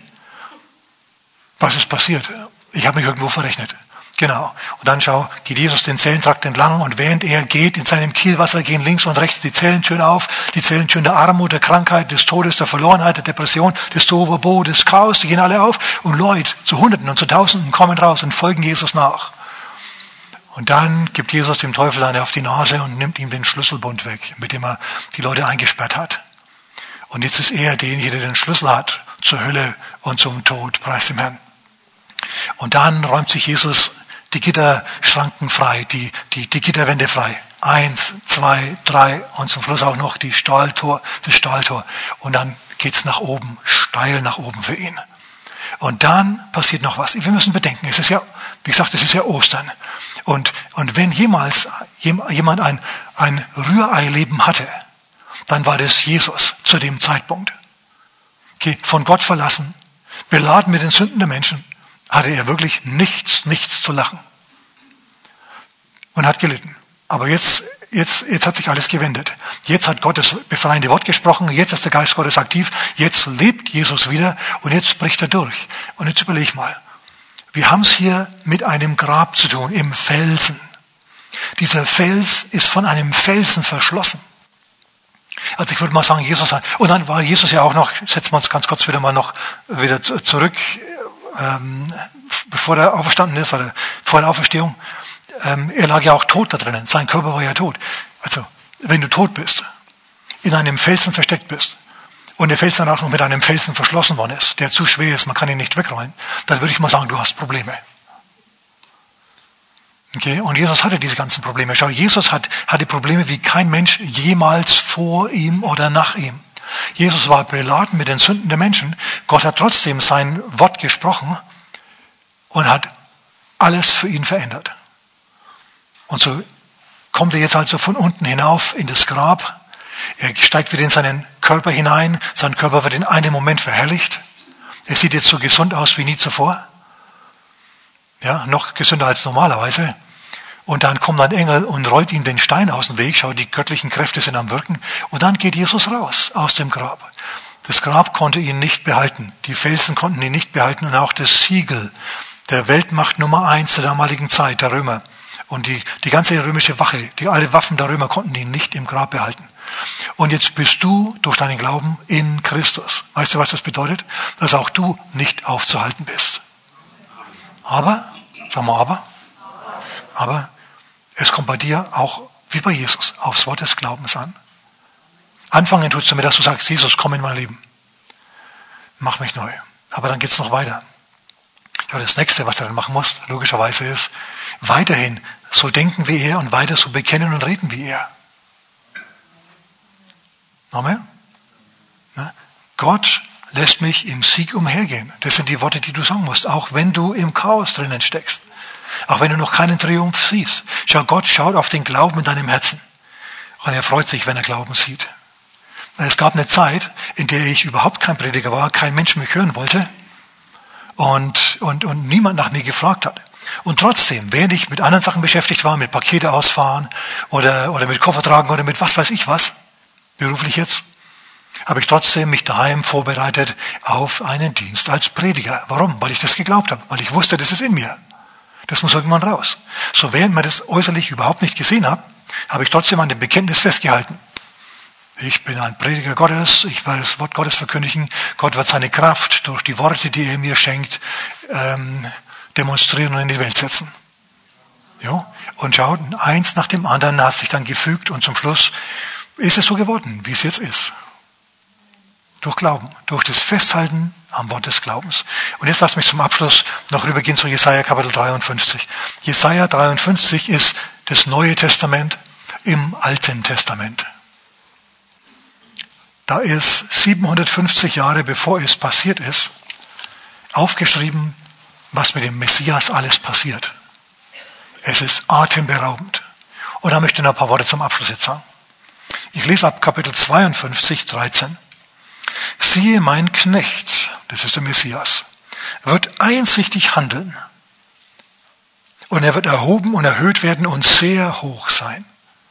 Was ist passiert? Ich habe mich irgendwo verrechnet. Genau. Und dann schau, geht Jesus den Zellentrakt entlang und während er geht, in seinem Kielwasser gehen links und rechts die Zellentüren auf, die Zellentüren der Armut, der Krankheit, des Todes, der Verlorenheit, der Depression, des Tohuwabohu, des Chaos, die gehen alle auf und Leute zu Hunderten und zu Tausenden kommen raus und folgen Jesus nach. Und dann gibt Jesus dem Teufel eine auf die Nase und nimmt ihm den Schlüsselbund weg, mit dem er die Leute eingesperrt hat. Und jetzt ist er derjenige, der den Schlüssel hat zur Hölle und zum Tod, preis dem Herrn. Und dann räumt sich Jesus die Gitterschranken frei, die, die, die Gitterwände frei. Eins, zwei, drei und zum Schluss auch noch die Stahltor, das Stahltor. Und dann geht's nach oben, steil nach oben für ihn. Und dann passiert noch was. Wir müssen bedenken, es ist ja, wie gesagt, es ist ja Ostern. Und, und wenn jemals jemand ein, ein Rührei-Leben hatte, dann war das Jesus zu dem Zeitpunkt. Okay, von Gott verlassen, beladen mit den Sünden der Menschen, hatte er wirklich nichts, nichts zu lachen. Und hat gelitten. Aber jetzt, jetzt, jetzt hat sich alles gewendet. Jetzt hat Gott das befreiende Wort gesprochen, jetzt ist der Geist Gottes aktiv, jetzt lebt Jesus wieder und jetzt bricht er durch. Und jetzt überleg mal, wir haben es hier mit einem Grab zu tun, im Felsen. Dieser Fels ist von einem Felsen verschlossen. Also ich würde mal sagen, Jesus hat, und dann war Jesus ja auch noch, setzen wir uns ganz kurz wieder mal noch wieder zurück, ähm, bevor er auferstanden ist, oder vor der Auferstehung, ähm, er lag ja auch tot da drinnen, sein Körper war ja tot. Also, wenn du tot bist, in einem Felsen versteckt bist, und der Felsen dann auch noch mit einem Felsen verschlossen worden ist, der zu schwer ist, man kann ihn nicht wegrollen, dann würde ich mal sagen, du hast Probleme. Okay, und Jesus hatte diese ganzen Probleme. Schau, Jesus hat, hatte Probleme wie kein Mensch jemals vor ihm oder nach ihm. Jesus war beladen mit den Sünden der Menschen. Gott hat trotzdem sein Wort gesprochen und hat alles für ihn verändert. Und so kommt er jetzt also von unten hinauf in das Grab. Er steigt wieder in seinen Körper hinein. Sein Körper wird in einem Moment verherrlicht. Er sieht jetzt so gesund aus wie nie zuvor. Ja, noch gesünder als normalerweise. Und dann kommt ein Engel und rollt ihm den Stein aus dem Weg. Schau, die göttlichen Kräfte sind am Wirken. Und dann geht Jesus raus aus dem Grab. Das Grab konnte ihn nicht behalten. Die Felsen konnten ihn nicht behalten. Und auch das Siegel der Weltmacht Nummer eins der damaligen Zeit, der Römer. Und die, die ganze römische Wache, die alle Waffen der Römer konnten ihn nicht im Grab behalten. Und jetzt bist du durch deinen Glauben in Christus. Weißt du, was das bedeutet? Dass auch du nicht aufzuhalten bist. Aber, sag mal aber, aber es kommt bei dir auch, wie bei Jesus, aufs Wort des Glaubens an. Anfangen tust du damit, dass du sagst, Jesus, komm in mein Leben. Mach mich neu. Aber dann geht's noch weiter. Ja, das nächste, was du dann machen musst, logischerweise ist, weiterhin so denken wie er und weiter so bekennen und reden wie er. Amen? Na? Gott lässt mich im Sieg umhergehen. Das sind die Worte, die du sagen musst, auch wenn du im Chaos drinnen steckst. Auch wenn du noch keinen Triumph siehst. Schau, Gott schaut auf den Glauben in deinem Herzen. Und er freut sich, wenn er Glauben sieht. Es gab eine Zeit, in der ich überhaupt kein Prediger war, kein Mensch mich hören wollte und, und, und niemand nach mir gefragt hat. Und trotzdem, während ich mit anderen Sachen beschäftigt war, mit Pakete ausfahren oder, oder mit Koffer tragen oder mit was weiß ich was, beruflich jetzt, habe ich trotzdem mich daheim vorbereitet auf einen Dienst als Prediger. Warum? Weil ich das geglaubt habe, weil ich wusste, das ist in mir. Das muss irgendwann raus. So während man das äußerlich überhaupt nicht gesehen hat, habe ich trotzdem an dem Bekenntnis festgehalten. Ich bin ein Prediger Gottes, ich werde das Wort Gottes verkündigen. Gott wird seine Kraft durch die Worte, die er mir schenkt, ähm, demonstrieren und in die Welt setzen. Jo? Und schaut, eins nach dem anderen hat sich dann gefügt und zum Schluss ist es so geworden, wie es jetzt ist. Durch Glauben, durch das Festhalten am Wort des Glaubens. Und jetzt lasst mich zum Abschluss noch rübergehen zu Jesaja Kapitel dreiundfünfzig. Jesaja dreiundfünfzig ist das Neue Testament im Alten Testament. Da ist siebenhundertfünfzig Jahre bevor es passiert ist, aufgeschrieben, was mit dem Messias alles passiert. Es ist atemberaubend. Und da möchte ich noch ein paar Worte zum Abschluss jetzt sagen. Ich lese ab Kapitel zweiundfünfzig, dreizehn. Siehe, mein Knecht, das ist der Messias, wird einsichtig handeln. Und er wird erhoben und erhöht werden und sehr hoch sein.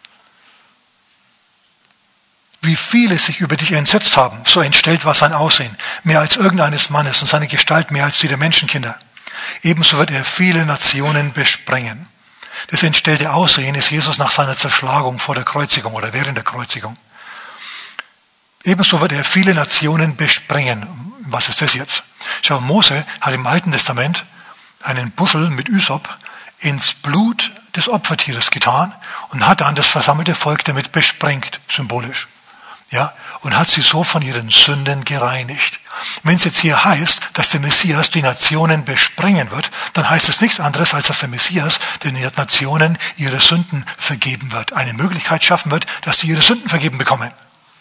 Wie viele sich über dich entsetzt haben, so entstellt war sein Aussehen, mehr als irgendeines Mannes und seine Gestalt mehr als die der Menschenkinder. Ebenso wird er viele Nationen besprengen. Das entstellte Aussehen ist Jesus nach seiner Zerschlagung vor der Kreuzigung oder während der Kreuzigung. Ebenso wird er viele Nationen besprengen. Was ist das jetzt? Schau, Mose hat im Alten Testament einen Buschel mit Ysop ins Blut des Opfertieres getan und hat dann das versammelte Volk damit besprengt, symbolisch. Ja, und hat sie so von ihren Sünden gereinigt. Wenn es jetzt hier heißt, dass der Messias die Nationen besprengen wird, dann heißt es nichts anderes, als dass der Messias den Nationen ihre Sünden vergeben wird. Eine Möglichkeit schaffen wird, dass sie ihre Sünden vergeben bekommen.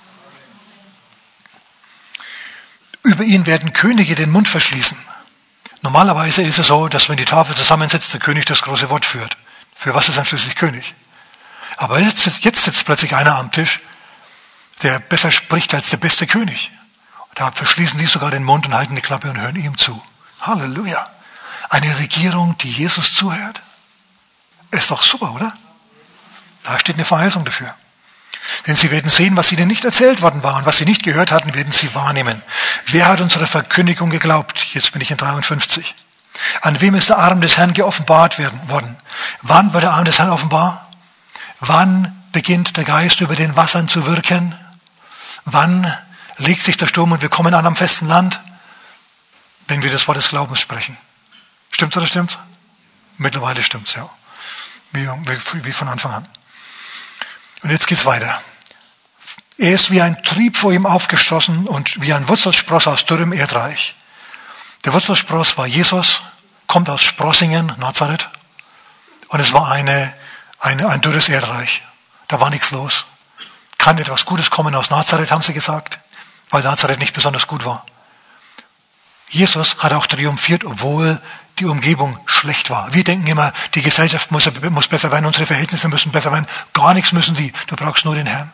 Über ihn werden Könige den Mund verschließen. Normalerweise ist es so, dass wenn die Tafel zusammensitzt, der König das große Wort führt. Für was ist dann schließlich König? Aber jetzt, jetzt sitzt plötzlich einer am Tisch, der besser spricht als der beste König. Da verschließen die sogar den Mund und halten die Klappe und hören ihm zu. Halleluja. Eine Regierung, die Jesus zuhört. Ist doch super, oder? Da steht eine Verheißung dafür. Denn sie werden sehen, was ihnen nicht erzählt worden war und was sie nicht gehört hatten, werden sie wahrnehmen. Wer hat unsere Verkündigung geglaubt? Jetzt bin ich in dreiundfünfzig. An wem ist der Arm des Herrn geoffenbart werden, worden? Wann wird der Arm des Herrn offenbar? Wann beginnt der Geist über den Wassern zu wirken? Wann legt sich der Sturm und wir kommen an am festen Land? Wenn wir das Wort des Glaubens sprechen. Stimmt oder stimmt? Mittlerweile stimmt's, ja. Wie, wie, wie von Anfang an. Und jetzt geht's weiter. Er ist wie ein Trieb vor ihm aufgestoßen und wie ein Wurzelspross aus dürrem Erdreich. Der Wurzelspross war Jesus, kommt aus Sprossingen, Nazareth. Und es war eine, eine, ein dürres Erdreich. Da war nichts los. Kann etwas Gutes kommen aus Nazareth, haben sie gesagt, weil Nazareth nicht besonders gut war. Jesus hat auch triumphiert, obwohl die Umgebung schlecht war. Wir denken immer, die Gesellschaft muss, muss besser werden, unsere Verhältnisse müssen besser werden. Gar nichts müssen die. Du brauchst nur den Herrn.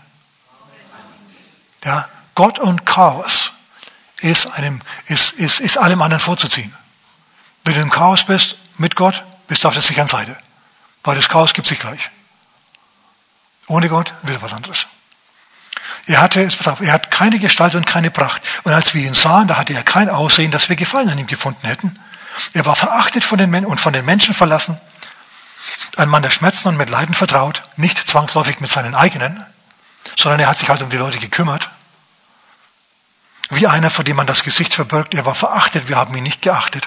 Ja, Gott und Chaos ist, einem, ist, ist, ist allem anderen vorzuziehen. Wenn du im Chaos bist, mit Gott, bist du auf der sicheren Seite. Weil das Chaos gibt sich gleich. Ohne Gott wird was anderes. Er hatte, pass auf, er hat keine Gestalt und keine Pracht. Und als wir ihn sahen, da hatte er kein Aussehen, dass wir Gefallen an ihm gefunden hätten. Er war verachtet von den Men- und von den Menschen verlassen. Ein Mann der Schmerzen und mit Leiden vertraut. Nicht zwangsläufig mit seinen eigenen, sondern er hat sich halt um die Leute gekümmert. Wie einer, vor dem man das Gesicht verbirgt. Er war verachtet, wir haben ihn nicht geachtet.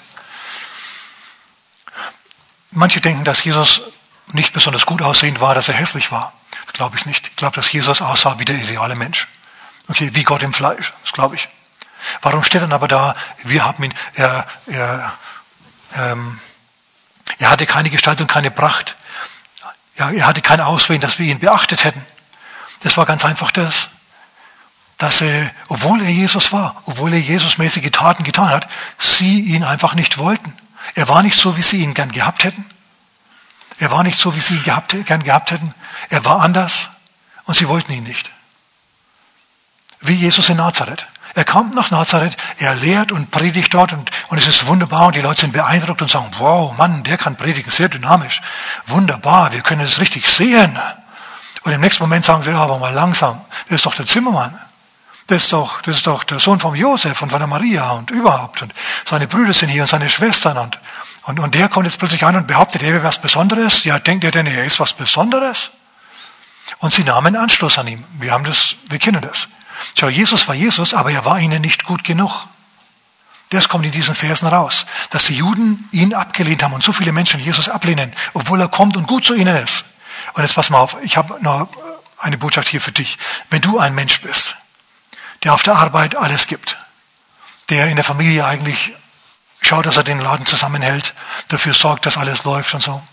Manche denken, dass Jesus nicht besonders gut aussehend war, dass er hässlich war. Das glaube ich nicht. Ich glaube, dass Jesus aussah wie der ideale Mensch. Okay, wie Gott im Fleisch. Das glaube ich. Warum steht dann aber da, wir haben ihn, er, er, ähm, er hatte keine Gestalt und keine Pracht. Ja, er hatte kein Aussehen, dass wir ihn beachtet hätten. Das war ganz einfach das, dass er, obwohl er Jesus war, obwohl er Jesusmäßige Taten getan hat, sie ihn einfach nicht wollten. Er war nicht so, wie sie ihn gern gehabt hätten. Er war nicht so, wie sie ihn gehabt, gern gehabt hätten. Er war anders und sie wollten ihn nicht. Wie Jesus in Nazareth. Er kam nach Nazareth, er lehrt und predigt dort und, und es ist wunderbar und die Leute sind beeindruckt und sagen, wow, Mann, der kann predigen, sehr dynamisch. Wunderbar, wir können es richtig sehen. Und im nächsten Moment sagen sie, ja, aber mal langsam, das ist doch der Zimmermann. Das ist doch, das ist doch der Sohn von Josef und von der Maria und überhaupt. Und seine Brüder sind hier und seine Schwestern und Und, und der kommt jetzt plötzlich an und behauptet, er wäre was Besonderes. Ja, denkt er denn, er ist was Besonderes? Und sie nahmen Anstoß an ihm. Wir haben das, wir kennen das. Schau, Jesus war Jesus, aber er war ihnen nicht gut genug. Das kommt in diesen Versen raus. Dass die Juden ihn abgelehnt haben und so viele Menschen Jesus ablehnen, obwohl er kommt und gut zu ihnen ist. Und jetzt pass mal auf, ich habe noch eine Botschaft hier für dich. Wenn du ein Mensch bist, der auf der Arbeit alles gibt, der in der Familie eigentlich schaut, dass er den Laden zusammenhält, dafür sorgt, dass alles läuft und so.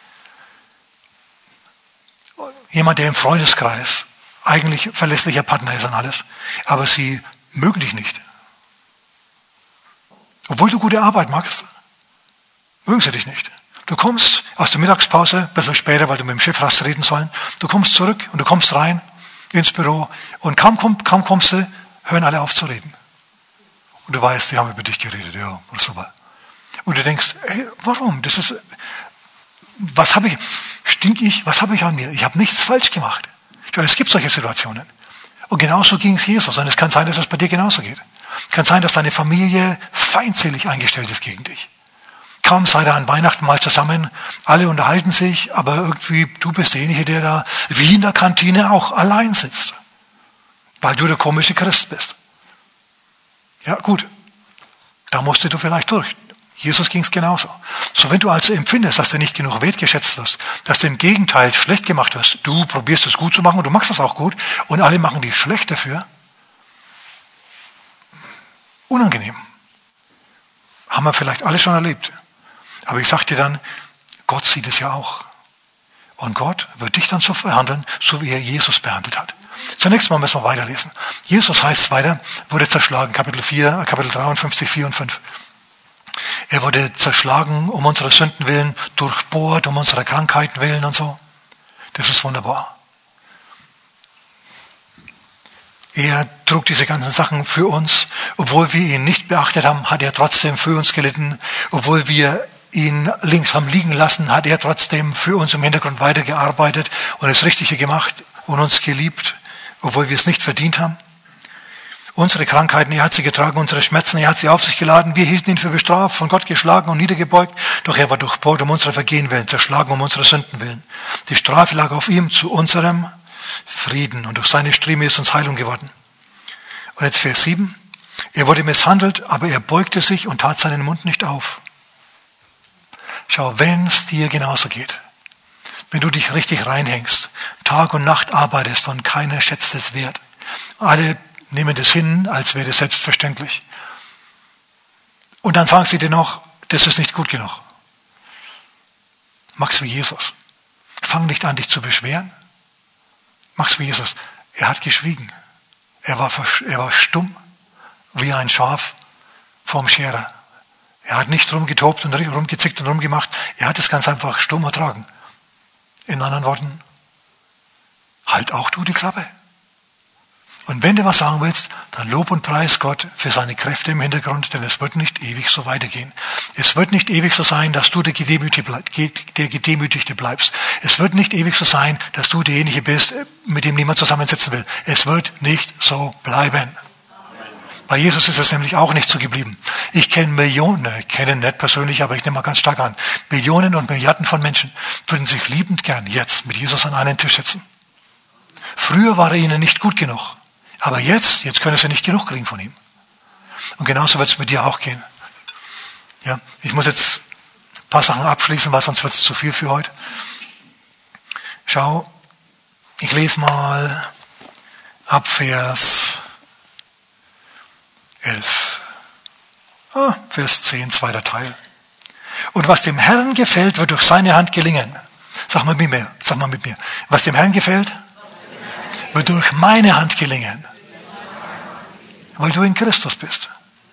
Jemand, der im Freundeskreis eigentlich verlässlicher Partner ist und alles, aber sie mögen dich nicht. Obwohl du gute Arbeit machst, mögen sie dich nicht. Du kommst aus der Mittagspause, ein bisschen später, weil du mit dem Chef hast reden sollen, du kommst zurück und du kommst rein ins Büro und kaum, kaum kommst du, hören alle auf zu reden. Und du weißt, die haben über dich geredet, ja, super. Und du denkst, hey, warum? Das ist, was habe ich, stink ich, was habe ich an mir? Ich habe nichts falsch gemacht. Es gibt solche Situationen. Und genauso ging es Jesus. Und es kann sein, dass es bei dir genauso geht. Es kann sein, dass deine Familie feindselig eingestellt ist gegen dich. Kaum seid ihr an Weihnachten mal zusammen, alle unterhalten sich, aber irgendwie, du bist derjenige, der da wie in der Kantine auch allein sitzt. Weil du der komische Christ bist. Ja, gut. Da musst du vielleicht durch. Jesus ging es genauso. So, wenn du also empfindest, dass du nicht genug wertgeschätzt wirst, dass du im Gegenteil schlecht gemacht wirst, du probierst es gut zu machen und du machst das auch gut und alle machen dich schlecht dafür, unangenehm. Haben wir vielleicht alle schon erlebt. Aber ich sage dir dann, Gott sieht es ja auch. Und Gott wird dich dann so behandeln, so wie er Jesus behandelt hat. Zunächst mal müssen wir weiterlesen. Jesus heißt weiter, wurde zerschlagen, Kapitel vier, Kapitel dreiundfünfzig, vier und fünf. Er wurde zerschlagen um unsere Sünden willen, durchbohrt um unsere Krankheiten willen und so. Das ist wunderbar. Er trug diese ganzen Sachen für uns. Obwohl wir ihn nicht beachtet haben, hat er trotzdem für uns gelitten. Obwohl wir ihn links haben liegen lassen, hat er trotzdem für uns im Hintergrund weitergearbeitet und das Richtige gemacht und uns geliebt, obwohl wir es nicht verdient haben. Unsere Krankheiten, er hat sie getragen, unsere Schmerzen, er hat sie auf sich geladen. Wir hielten ihn für bestraft, von Gott geschlagen und niedergebeugt. Doch er war durchbohrt um unsere Vergehen willen, zerschlagen um unsere Sünden willen. Die Strafe lag auf ihm zu unserem Frieden und durch seine Striemen ist uns Heilung geworden. Und jetzt Vers sieben. Er wurde misshandelt, aber er beugte sich und tat seinen Mund nicht auf. Schau, wenn es dir genauso geht, wenn du dich richtig reinhängst, Tag und Nacht arbeitest und keiner schätzt es wert. Alle nehmen das hin, als wäre es selbstverständlich. Und dann sagen sie dir noch, das ist nicht gut genug. Mach's wie Jesus. Fang nicht an, dich zu beschweren. Mach's wie Jesus. Er hat geschwiegen. Er war, er war stumm, wie ein Schaf vorm Scherer. Er hat nicht rumgetobt und rumgezickt und rumgemacht. Er hat es ganz einfach stumm ertragen. In anderen Worten, halt auch du die Klappe. Und wenn du was sagen willst, dann Lob und Preis Gott für seine Kräfte im Hintergrund, denn es wird nicht ewig so weitergehen. Es wird nicht ewig so sein, dass du der Gedemütigte bleibst. Es wird nicht ewig so sein, dass du derjenige bist, mit dem niemand zusammensitzen will. Es wird nicht so bleiben. Bei Jesus ist es nämlich auch nicht so geblieben. Ich kenne Millionen, ich kenne ihn nicht persönlich, aber ich nehme mal ganz stark an, Millionen und Milliarden von Menschen würden sich liebend gern jetzt mit Jesus an einen Tisch setzen. Früher war er ihnen nicht gut genug. Aber jetzt, jetzt können sie nicht genug kriegen von ihm. Und genauso wird es mit dir auch gehen. Ja, ich muss jetzt ein paar Sachen abschließen, weil sonst wird es zu viel für heute. Schau, ich lese mal ab Vers elf. Ah, Vers zehn, zweiter Teil. Und was dem Herrn gefällt, wird durch seine Hand gelingen. Sag mal mit mir, sag mal mit mir. Was dem Herrn gefällt, wird durch meine Hand gelingen. Weil du in Christus bist.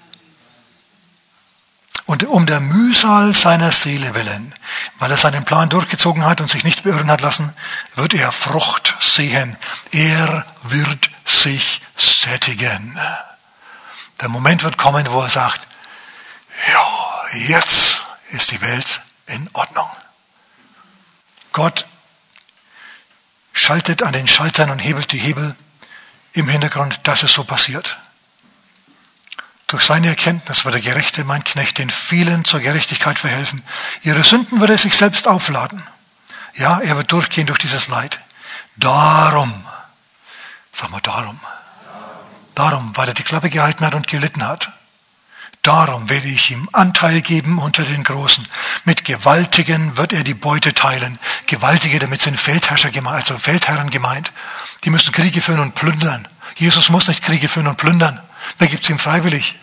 Und um der Mühsal seiner Seele willen, weil er seinen Plan durchgezogen hat und sich nicht beirren hat lassen, wird er Frucht sehen. Er wird sich sättigen. Der Moment wird kommen, wo er sagt, ja, jetzt ist die Welt in Ordnung. Gott schaltet an den Schaltern und hebelt die Hebel im Hintergrund, dass es so passiert. Durch seine Erkenntnis wird der Gerechte, mein Knecht, den vielen zur Gerechtigkeit verhelfen. Ihre Sünden wird er sich selbst aufladen. Ja, er wird durchgehen durch dieses Leid. Darum, sag mal darum, darum, weil er die Klappe gehalten hat und gelitten hat. Darum werde ich ihm Anteil geben unter den Großen. Mit Gewaltigen wird er die Beute teilen. Gewaltige, damit sind Feldherrscher gemeint, also Feldherren gemeint. Die müssen Kriege führen und plündern. Jesus muss nicht Kriege führen und plündern. Wer gibt es ihm freiwillig?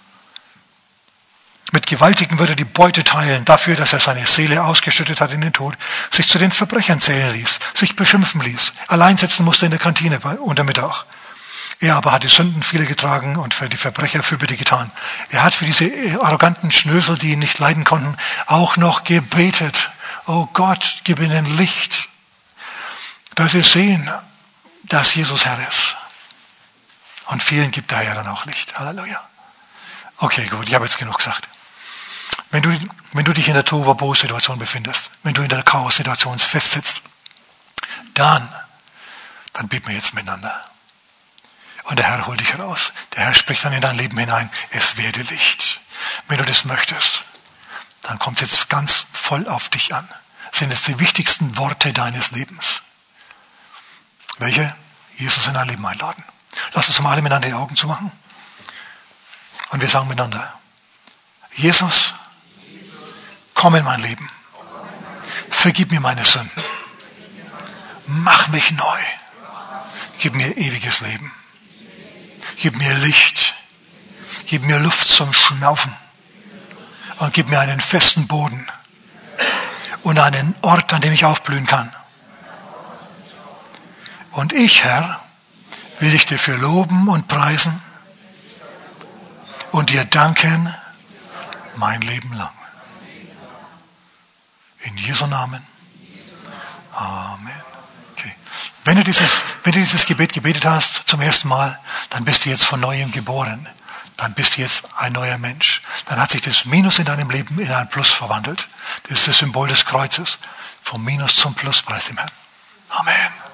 Mit Gewaltigen wird er die Beute teilen, dafür, dass er seine Seele ausgeschüttet hat in den Tod, sich zu den Verbrechern zählen ließ, sich beschimpfen ließ, allein sitzen musste in der Kantine unter Mittag. Er aber hat die Sünden vieler getragen und für die Verbrecher Fürbitte getan. Er hat für diese arroganten Schnösel, die ihn nicht leiden konnten, auch noch gebetet. Oh Gott, gib ihnen Licht, dass sie sehen, dass Jesus Herr ist. Und vielen gibt der Herr dann auch Licht. Halleluja. Okay, gut, ich habe jetzt genug gesagt. Wenn du, wenn du dich in der Tohuwabohu-Situation befindest, wenn du in der Chaos-Situation festsitzt, dann, dann beten wir jetzt miteinander. Und der Herr holt dich raus. Der Herr spricht dann in dein Leben hinein. Es werde Licht. Wenn du das möchtest, dann kommt es jetzt ganz voll auf dich an. Das sind jetzt die wichtigsten Worte deines Lebens. Welche? Jesus in dein Leben einladen. Lass uns mal alle miteinander die Augen zumachen. Und wir sagen miteinander, Jesus, komm in mein Leben. Vergib mir meine Sünden. Mach mich neu. Gib mir ewiges Leben. Gib mir Licht. Gib mir Luft zum Schnaufen. Und gib mir einen festen Boden. Und einen Ort, an dem ich aufblühen kann. Und ich, Herr, will dich dafür loben und preisen und dir danken mein Leben lang. In Jesu Namen. Amen. Okay. Wenn du dieses, wenn du dieses Gebet gebetet hast zum ersten Mal, dann bist du jetzt von Neuem geboren. Dann bist du jetzt ein neuer Mensch. Dann hat sich das Minus in deinem Leben in ein Plus verwandelt. Das ist das Symbol des Kreuzes. Vom Minus zum Plus, preis dem Herrn. Amen.